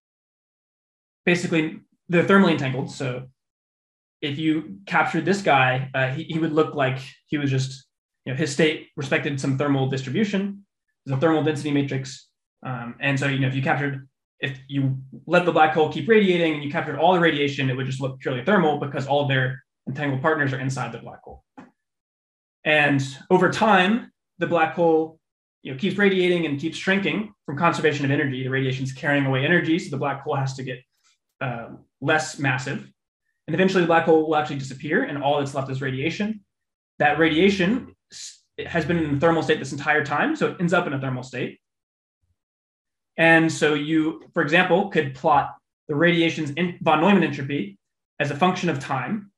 basically, they're thermally entangled. So if you captured this guy, uh, he, he would look like he was just, you know, his state respected some thermal distribution. There's a thermal density matrix. Um, and so, you know, if you captured, if you let the black hole keep radiating and you captured all the radiation, it would just look purely thermal because all of their entangled partners are inside the black hole. And over time, the black hole you know, keeps radiating and keeps shrinking from conservation of energy. The radiation's carrying away energy, so the black hole has to get uh, less massive. And eventually the black hole will actually disappear, and all that's left is radiation. That radiation has been in a thermal state this entire time, so it ends up in a thermal state. And so you, for example, could plot the radiation's in von Neumann entropy as a function of time.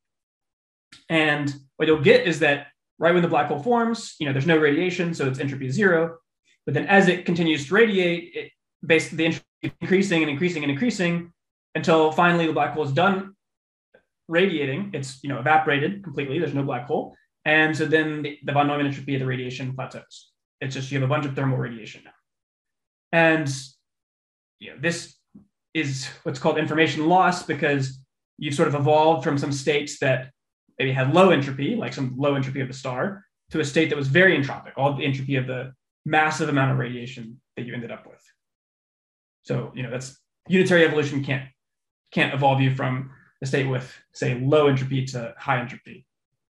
And what you'll get is that right when the black hole forms, you know, there's no radiation, so its entropy is zero. But then as it continues to radiate, it basically the entropy is increasing and increasing and increasing until finally the black hole is done radiating. It's, you know, evaporated completely. There's no black hole. And so then the, the von Neumann entropy of the radiation plateaus. It's just you have a bunch of thermal radiation now. And you know, this is what's called information loss, because you've sort of evolved from some states that maybe had low entropy, like some low entropy of the star, to a state that was very entropic, all the entropy of the massive amount of radiation that you ended up with. So, you know, that's unitary evolution can't, can't evolve you from a state with, say, low entropy to high entropy.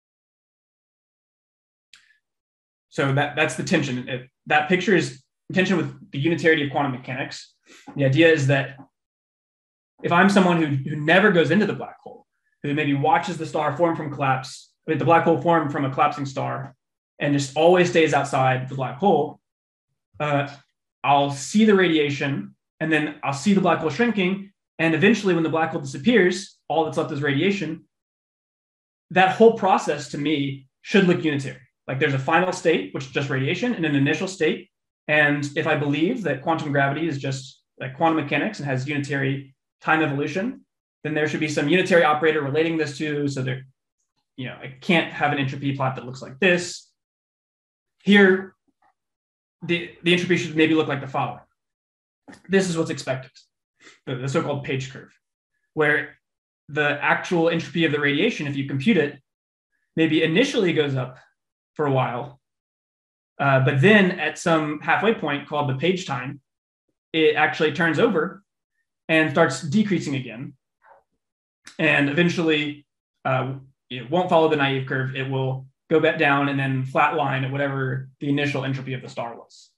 So that, that's the tension. It, that picture is in tension with the unitarity of quantum mechanics. The idea is that if I'm someone who, who never goes into the black hole, who maybe watches the star form from collapse, the black hole form from a collapsing star, and just always stays outside the black hole, uh, I'll see the radiation, and then I'll see the black hole shrinking, and eventually when the black hole disappears, all that's left is radiation. That whole process to me should look unitary. Like there's a final state, which is just radiation, and an initial state. And if I believe that quantum gravity is just like quantum mechanics and has unitary time evolution, then there should be some unitary operator relating this to, so there, you know, I can't have an entropy plot that looks like this. Here, the, the entropy should maybe look like the following. This is what's expected, the, the so-called page curve, where the actual entropy of the radiation, if you compute it, maybe initially goes up for a while, uh, but then at some halfway point called the page time, it actually turns over and starts decreasing again. And eventually uh, it won't follow the naive curve. It will go back down and then flatline at whatever the initial entropy of the star was.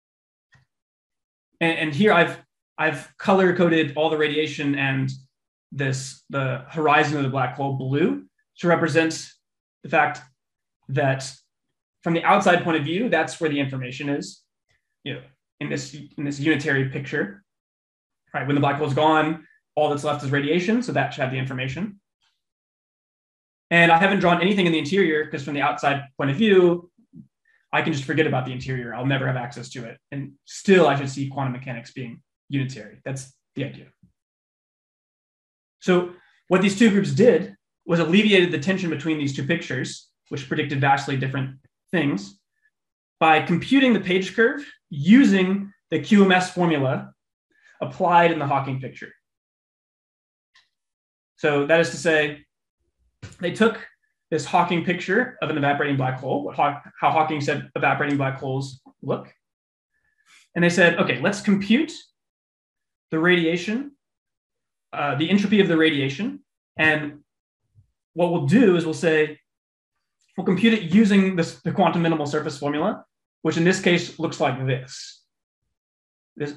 And, and here I've, I've color coded all the radiation and this, the horizon of the black hole blue to represent the fact that from the outside point of view, that's where the information is, you know, in this, in this unitary picture, right? When the black hole is gone, all that's left is radiation, so that should have the information. And I haven't drawn anything in the interior because from the outside point of view, I can just forget about the interior. I'll never have access to it. And still, I should see quantum mechanics being unitary. That's the idea. So what these two groups did was alleviated the tension between these two pictures, which predicted vastly different things, by computing the page curve using the Q M S formula applied in the Hawking picture. So that is to say, they took this Hawking picture of an evaporating black hole, what Haw- how Hawking said evaporating black holes look. And they said, okay, let's compute the radiation, uh, the entropy of the radiation. And what we'll do is we'll say, we'll compute it using this, the quantum minimal surface formula, which in this case looks like this. This,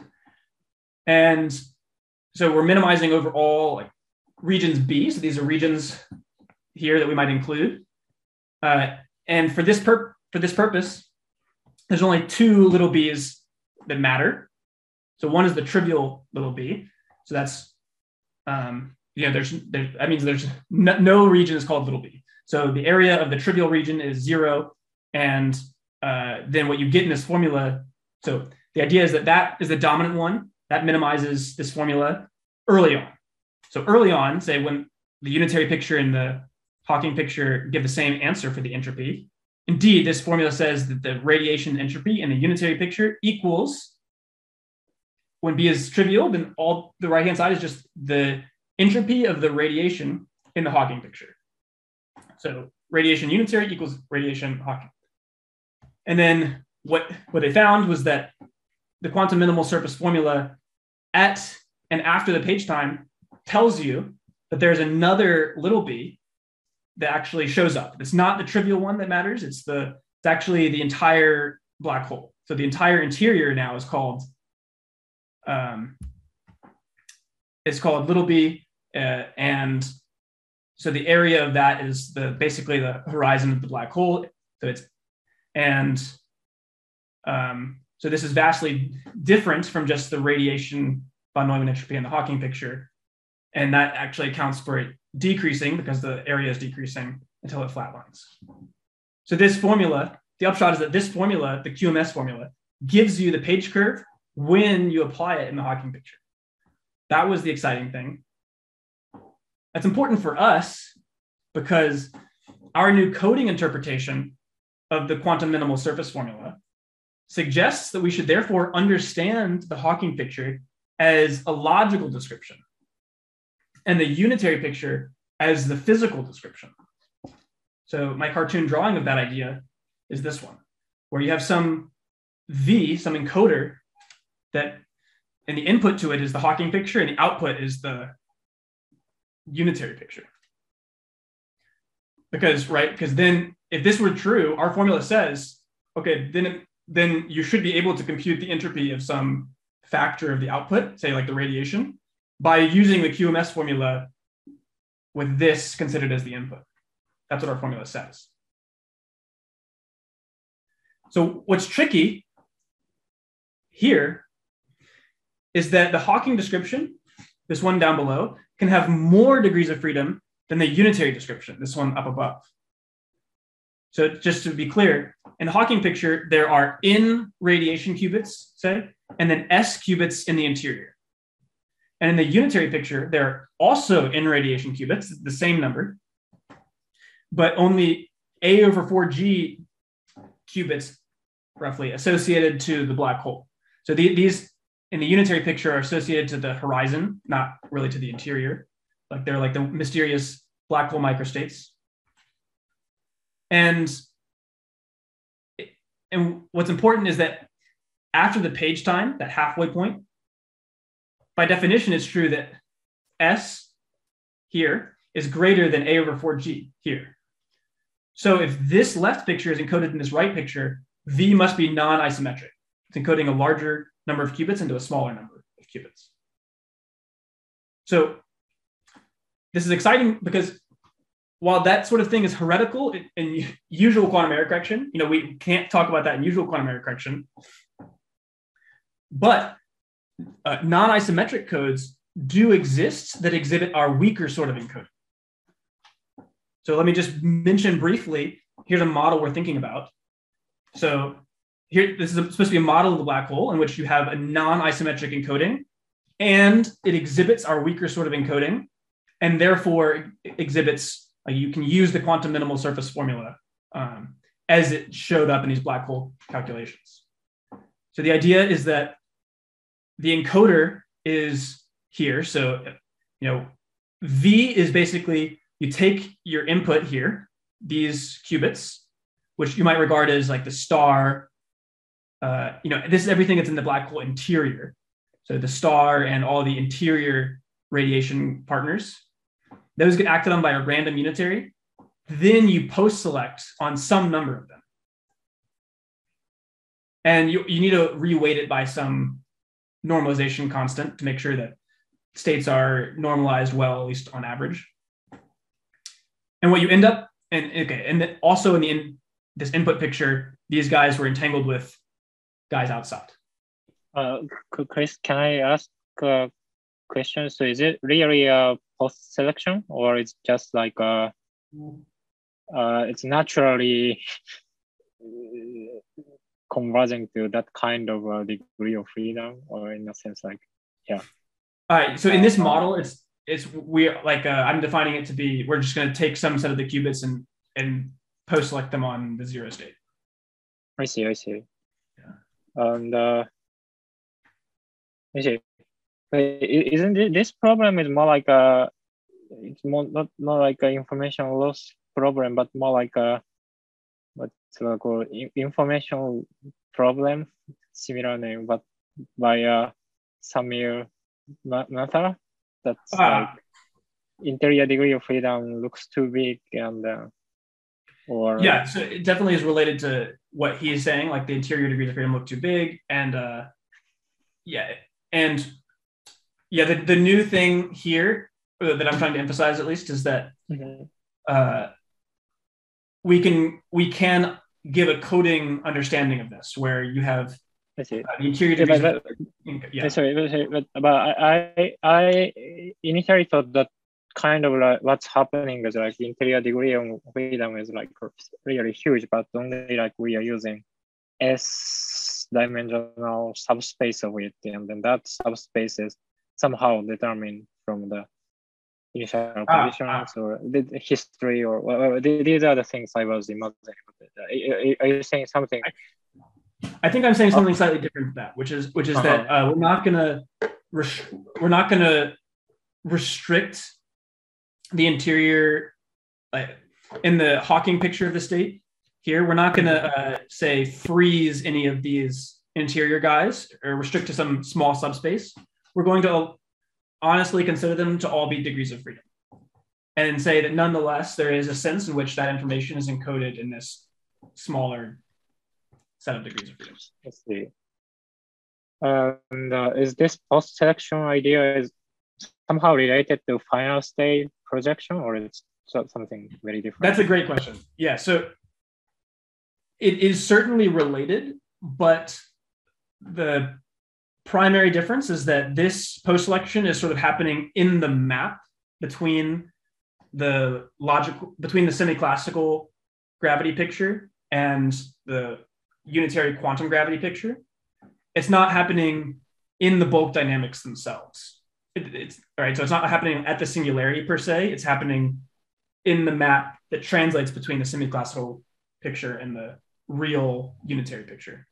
and so we're minimizing over all like regions B. So these are regions here that we might include. Uh, and for this pur for this purpose, there's only two little b's that matter. So one is the trivial little b. So that's um, you know, there's there, that means there's no, no region is called little b. So the area of the trivial region is zero, and uh, then what you get in this formula. So the idea is that that is the dominant one that minimizes this formula early on. So early on, say when the unitary picture and the Hawking picture give the same answer for the entropy. Indeed, this formula says that the radiation entropy in the unitary picture equals, when B is trivial, then all the right-hand side is just the entropy of the radiation in the Hawking picture. So radiation unitary equals radiation Hawking. And then what, what they found was that the quantum minimal surface formula at and after the page time tells you that there's another little b that actually shows up. It's not the trivial one that matters. It's the it's actually the entire black hole. So the entire interior now is called um, it's called little b, uh, and so the area of that is the basically the horizon of the black hole. So it's and um, so this is vastly different from just the radiation von Neumann entropy in the Hawking picture, and that actually accounts for it decreasing because the area is decreasing until it flatlines. So this formula, the upshot is that this formula, the Q M S formula, gives you the page curve when you apply it in the Hawking picture. That was the exciting thing. That's important for us because our new coding interpretation of the quantum minimal surface formula suggests that we should therefore understand the Hawking picture as a logical description, and the unitary picture as the physical description. So my cartoon drawing of that idea is this one, where you have some V, some encoder that, and the input to it is the Hawking picture and the output is the unitary picture. Because, right, because then if this were true, our formula says, okay, then, it, then you should be able to compute the entropy of some factor of the output, say like the radiation, by using the Q M S formula with this considered as the input. That's what our formula says. So what's tricky here is that the Hawking description, this one down below, can have more degrees of freedom than the unitary description, this one up above. So just to be clear, in the Hawking picture, there are in radiation qubits, say, and then S qubits in the interior. And in the unitary picture, there are also in radiation qubits, the same number, but only A over four G qubits, roughly, associated to the black hole. So the, these, in the unitary picture, are associated to the horizon, not really to the interior. Like they're like the mysterious black hole microstates. And, and what's important is that after the page time, that halfway point, by definition, it's true that S here is greater than A over four G here. So if this left picture is encoded in this right picture, V must be non-isometric. It's encoding a larger number of qubits into a smaller number of qubits. So this is exciting because while that sort of thing is heretical in, in usual quantum error correction, you know, we can't talk about that in usual quantum error correction, but uh, non-isometric codes do exist that exhibit our weaker sort of encoding. So let me just mention briefly, here's a model we're thinking about. So here, this is a, supposed to be a model of the black hole in which you have a non-isometric encoding, and it exhibits our weaker sort of encoding, and therefore exhibits, uh, you can use the quantum minimal surface formula um, as it showed up in these black hole calculations. So the idea is that the encoder is here. So, you know, V is basically, you take your input here, these qubits, which you might regard as like the star, uh, you know, this is everything that's in the black hole interior. So the star and all the interior radiation partners, those get acted on by a random unitary. then you post-select on some number of them. And you, you need to reweight it by some normalization constant to make sure that states are normalized well, at least on average. And what you end up, and okay, and then also in the in, this input picture, these guys were entangled with guys outside. Uh, Chris, can I ask a question? So is it really a post-selection, or it's just like a, uh, it's naturally converging to that kind of a degree of freedom, or in a sense, like, yeah. All right. So in this model, it's it's we like uh, I'm defining it to be we're just going to take some set of the qubits and and post select them on the zero state. I see. I see. Yeah. And uh, I see. Isn't it, this problem is more like a it's more not not like an information loss problem, but more like a what's it called information problem, similar name, but by uh, Samir Nathar. That's ah. like interior degree of freedom looks too big, and uh, or yeah, so it definitely is related to what he is saying, like the interior degrees of freedom look too big, and uh, yeah, and yeah, the, the new thing here that I'm trying to emphasize at least is that mm-hmm. uh, we can we can give a coding understanding of this where you have I see. Uh, the interior degrees. Yeah, but, that, yeah. Sorry, but, but I I initially thought that kind of like what's happening is like the interior degree of freedom is like really huge, but only like we are using S dimensional subspace of it, and then that subspace is somehow determined from the initial ah, conditions ah. or the history or well, these are the things I was imagining. Are you saying something? I, I think I'm saying something slightly different to that, which is which is uh-huh. that uh, we're not gonna res- we're not gonna restrict the interior like in the Hawking picture of the state here. We're not gonna uh, say freeze any of these interior guys or restrict to some small subspace. We're going to honestly consider them to all be degrees of freedom, and say that nonetheless there is a sense in which that information is encoded in this smaller set of degrees of freedom. I see. And uh, is this post-selection idea is somehow related to final state projection, or it's something very different? That's a great question. Yeah, so it is certainly related, but the primary difference is that this post-selection is sort of happening in the map between the logical, between the semi-classical gravity picture and the unitary quantum gravity picture. It's not happening in the bulk dynamics themselves. It, it's all right. So it's not happening at the singularity per se. It's happening in the map that translates between the semi-classical picture and the real unitary picture.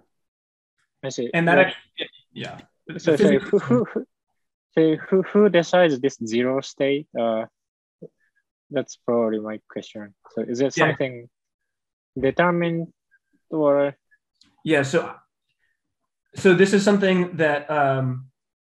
I see. And that, yeah. Actually, yeah. So, so, who, who, so who, who decides this zero state? Uh, that's probably my question. So is it something yeah. determined? Or yeah, so so this is something that um,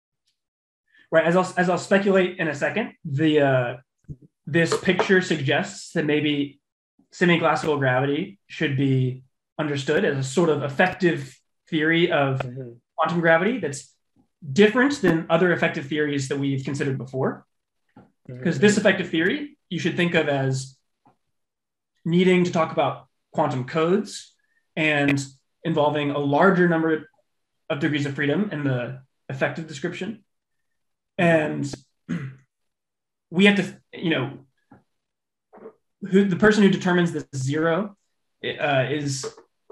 right as I'll as I'll speculate in a second. The uh, this picture suggests that maybe semi-classical gravity should be understood as a sort of effective theory of mm-hmm. quantum gravity that's different than other effective theories that we've considered before. Because mm-hmm. this effective theory you should think of as needing to talk about quantum codes and involving a larger number of degrees of freedom in the effective description. And we have to, you know, who the person who determines this zero uh, is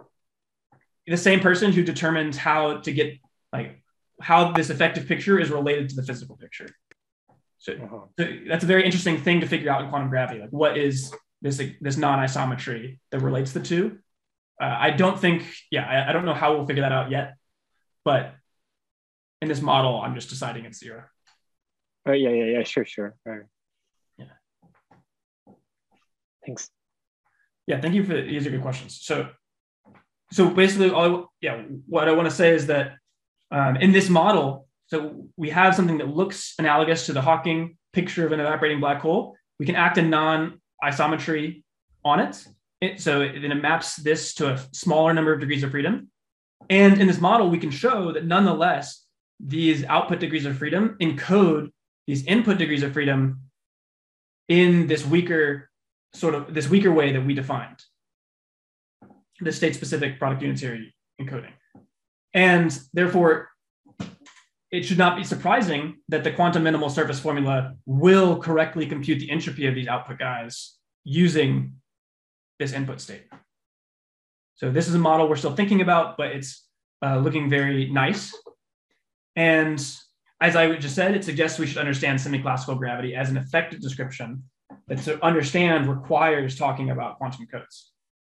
the same person who determines how to get, like, how this effective picture is related to the physical picture. So, uh-huh. so that's a very interesting thing to figure out in quantum gravity. Like, what is this, this non-isometry that relates the two? Uh, I don't think, yeah, I, I don't know how we'll figure that out yet, but in this model, I'm just deciding it's zero. Oh, yeah, yeah, yeah, sure, sure. Right. Yeah. Thanks. Yeah, thank you for these are good questions. So, so basically, all yeah, what I want to say is that um, in this model, so we have something that looks analogous to the Hawking picture of an evaporating black hole. We can act in non-isometry on it. it so it, then it maps this to a smaller number of degrees of freedom. And in this model, we can show that nonetheless, these output degrees of freedom encode these input degrees of freedom in this weaker sort of this weaker way that we defined, the state-specific product unitary encoding. And therefore, it should not be surprising that the quantum minimal surface formula will correctly compute the entropy of these output guys using this input state. So this is a model we're still thinking about, but it's uh, looking very nice. And as I just said, it suggests we should understand semi-classical gravity as an effective description that to understand requires talking about quantum codes.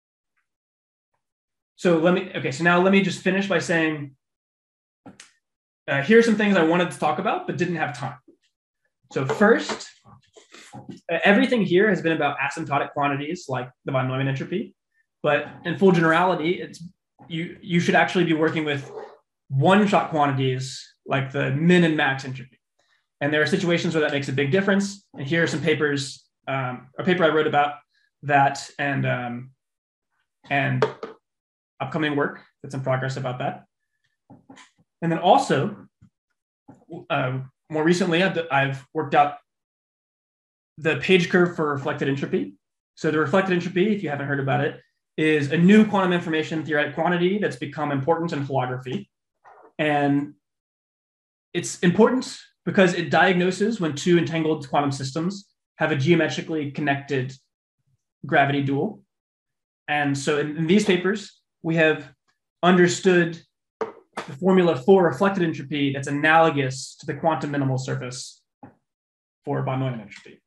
So let me, okay, so now let me just finish by saying, uh, here are some things I wanted to talk about, but didn't have time. So first, uh, everything here has been about asymptotic quantities like the von Neumann entropy, but in full generality, it's you, you should actually be working with one-shot quantities like the min and max entropy. And there are situations where that makes a big difference. And here are some papers, um, a paper I wrote about that and, um, and upcoming work that's in progress about that. And then also, uh, more recently, I've, I've worked out the page curve for reflected entropy. So the reflected entropy, if you haven't heard about it, is a new quantum information theoretic quantity that's become important in holography. And it's important because it diagnoses when two entangled quantum systems have a geometrically connected gravity dual. And so in, in these papers, we have understood the formula for reflected entropy that's analogous to the quantum minimal surface for von Neumann entropy.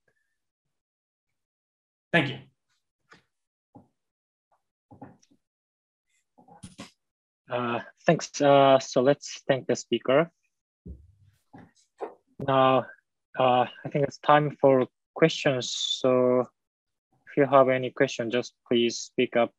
Thank you. Uh, thanks. Uh, so let's thank the speaker. Now, uh, I think it's time for questions. So if you have any question, just please speak up.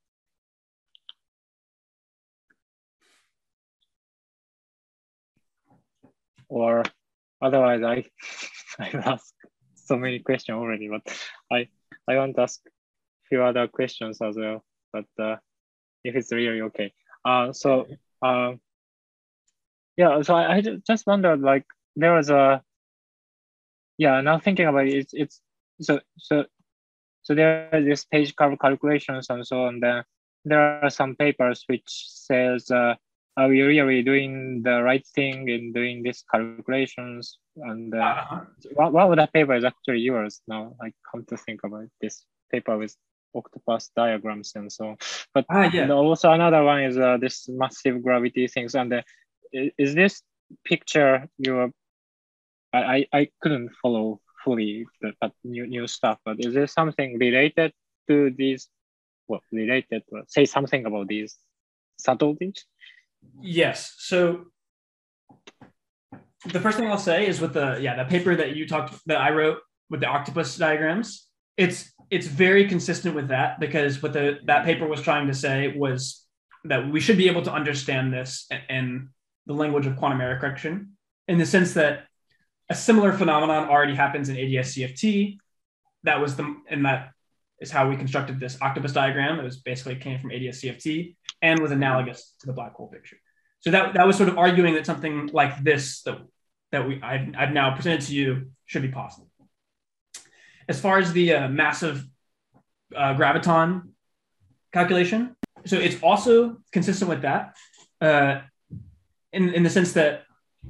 Or otherwise, I, I've asked so many questions already, but I, I want to ask a few other questions as well, but uh, if it's really okay. Uh, so, uh, yeah, so I, I just wondered, like, there was a, yeah, now thinking about it, it's, it's so, so, so there are these page curve calculations and so on. Then there are some papers which says, uh, are we really doing the right thing in doing these calculations? And uh, uh-huh. what, what would that paper is actually yours now? I come to think about this paper with octopus diagrams and so on. But ah, yeah. also another one is uh, this massive gravity things. And uh, is this picture your, I, I, I couldn't follow fully the but new, new stuff, but is there something related to these, well, related, well, say something about these subtleties? Yes. So the first thing I'll say is with the, yeah, the paper that you talked, that I wrote with the octopus diagrams, it's, it's very consistent with that, because what the, that paper was trying to say was that we should be able to understand this in the language of quantum error correction, in the sense that a similar phenomenon already happens in A D S C F T. That was the, and that is how we constructed this octopus diagram. It was basically came from A D S C F T and was analogous to the black hole picture. So that, that was sort of arguing that something like this that, that we, I've, I've now presented to you should be possible. As far as the uh, massive uh, graviton calculation, so it's also consistent with that uh, in, in the sense that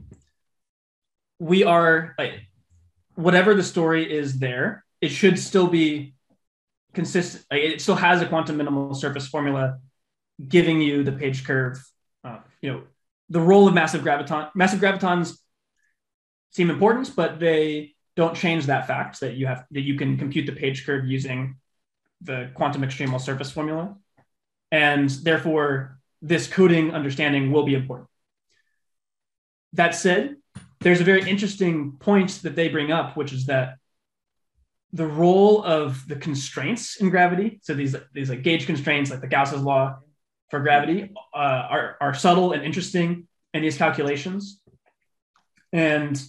we are, like, whatever the story is there, it should still be consistent. Like, it still has a quantum minimal surface formula giving you the page curve. Uh, you know, the role of massive graviton, massive gravitons seem important, but they don't change that fact that you have, that you can compute the page curve using the quantum extremal surface formula. And therefore, this coding understanding will be important. That said, there's a very interesting point that they bring up, which is that the role of the constraints in gravity, so these, these like gauge constraints, like the Gauss's law for gravity, uh, are, are subtle and interesting in these calculations. And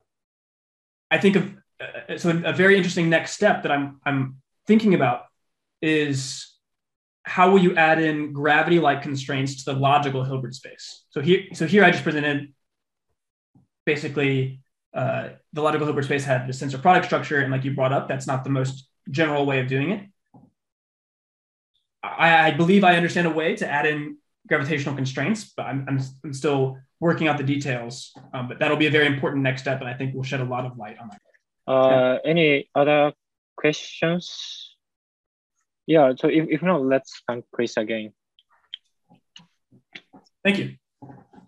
I think of, uh, so a very interesting next step that I'm, I'm thinking about is how will you add in gravity-like constraints to the logical Hilbert space? So here, so here I just presented basically uh, the logical Hilbert space had the tensor product structure, and like you brought up, that's not the most general way of doing it. I, I believe I understand a way to add in gravitational constraints, but I'm, I'm, I'm still working out the details. Um, but that'll be a very important next step, and I think will shed a lot of light on that. Uh, any other questions? Yeah, so if, if not, let's thank Chris again. Thank you.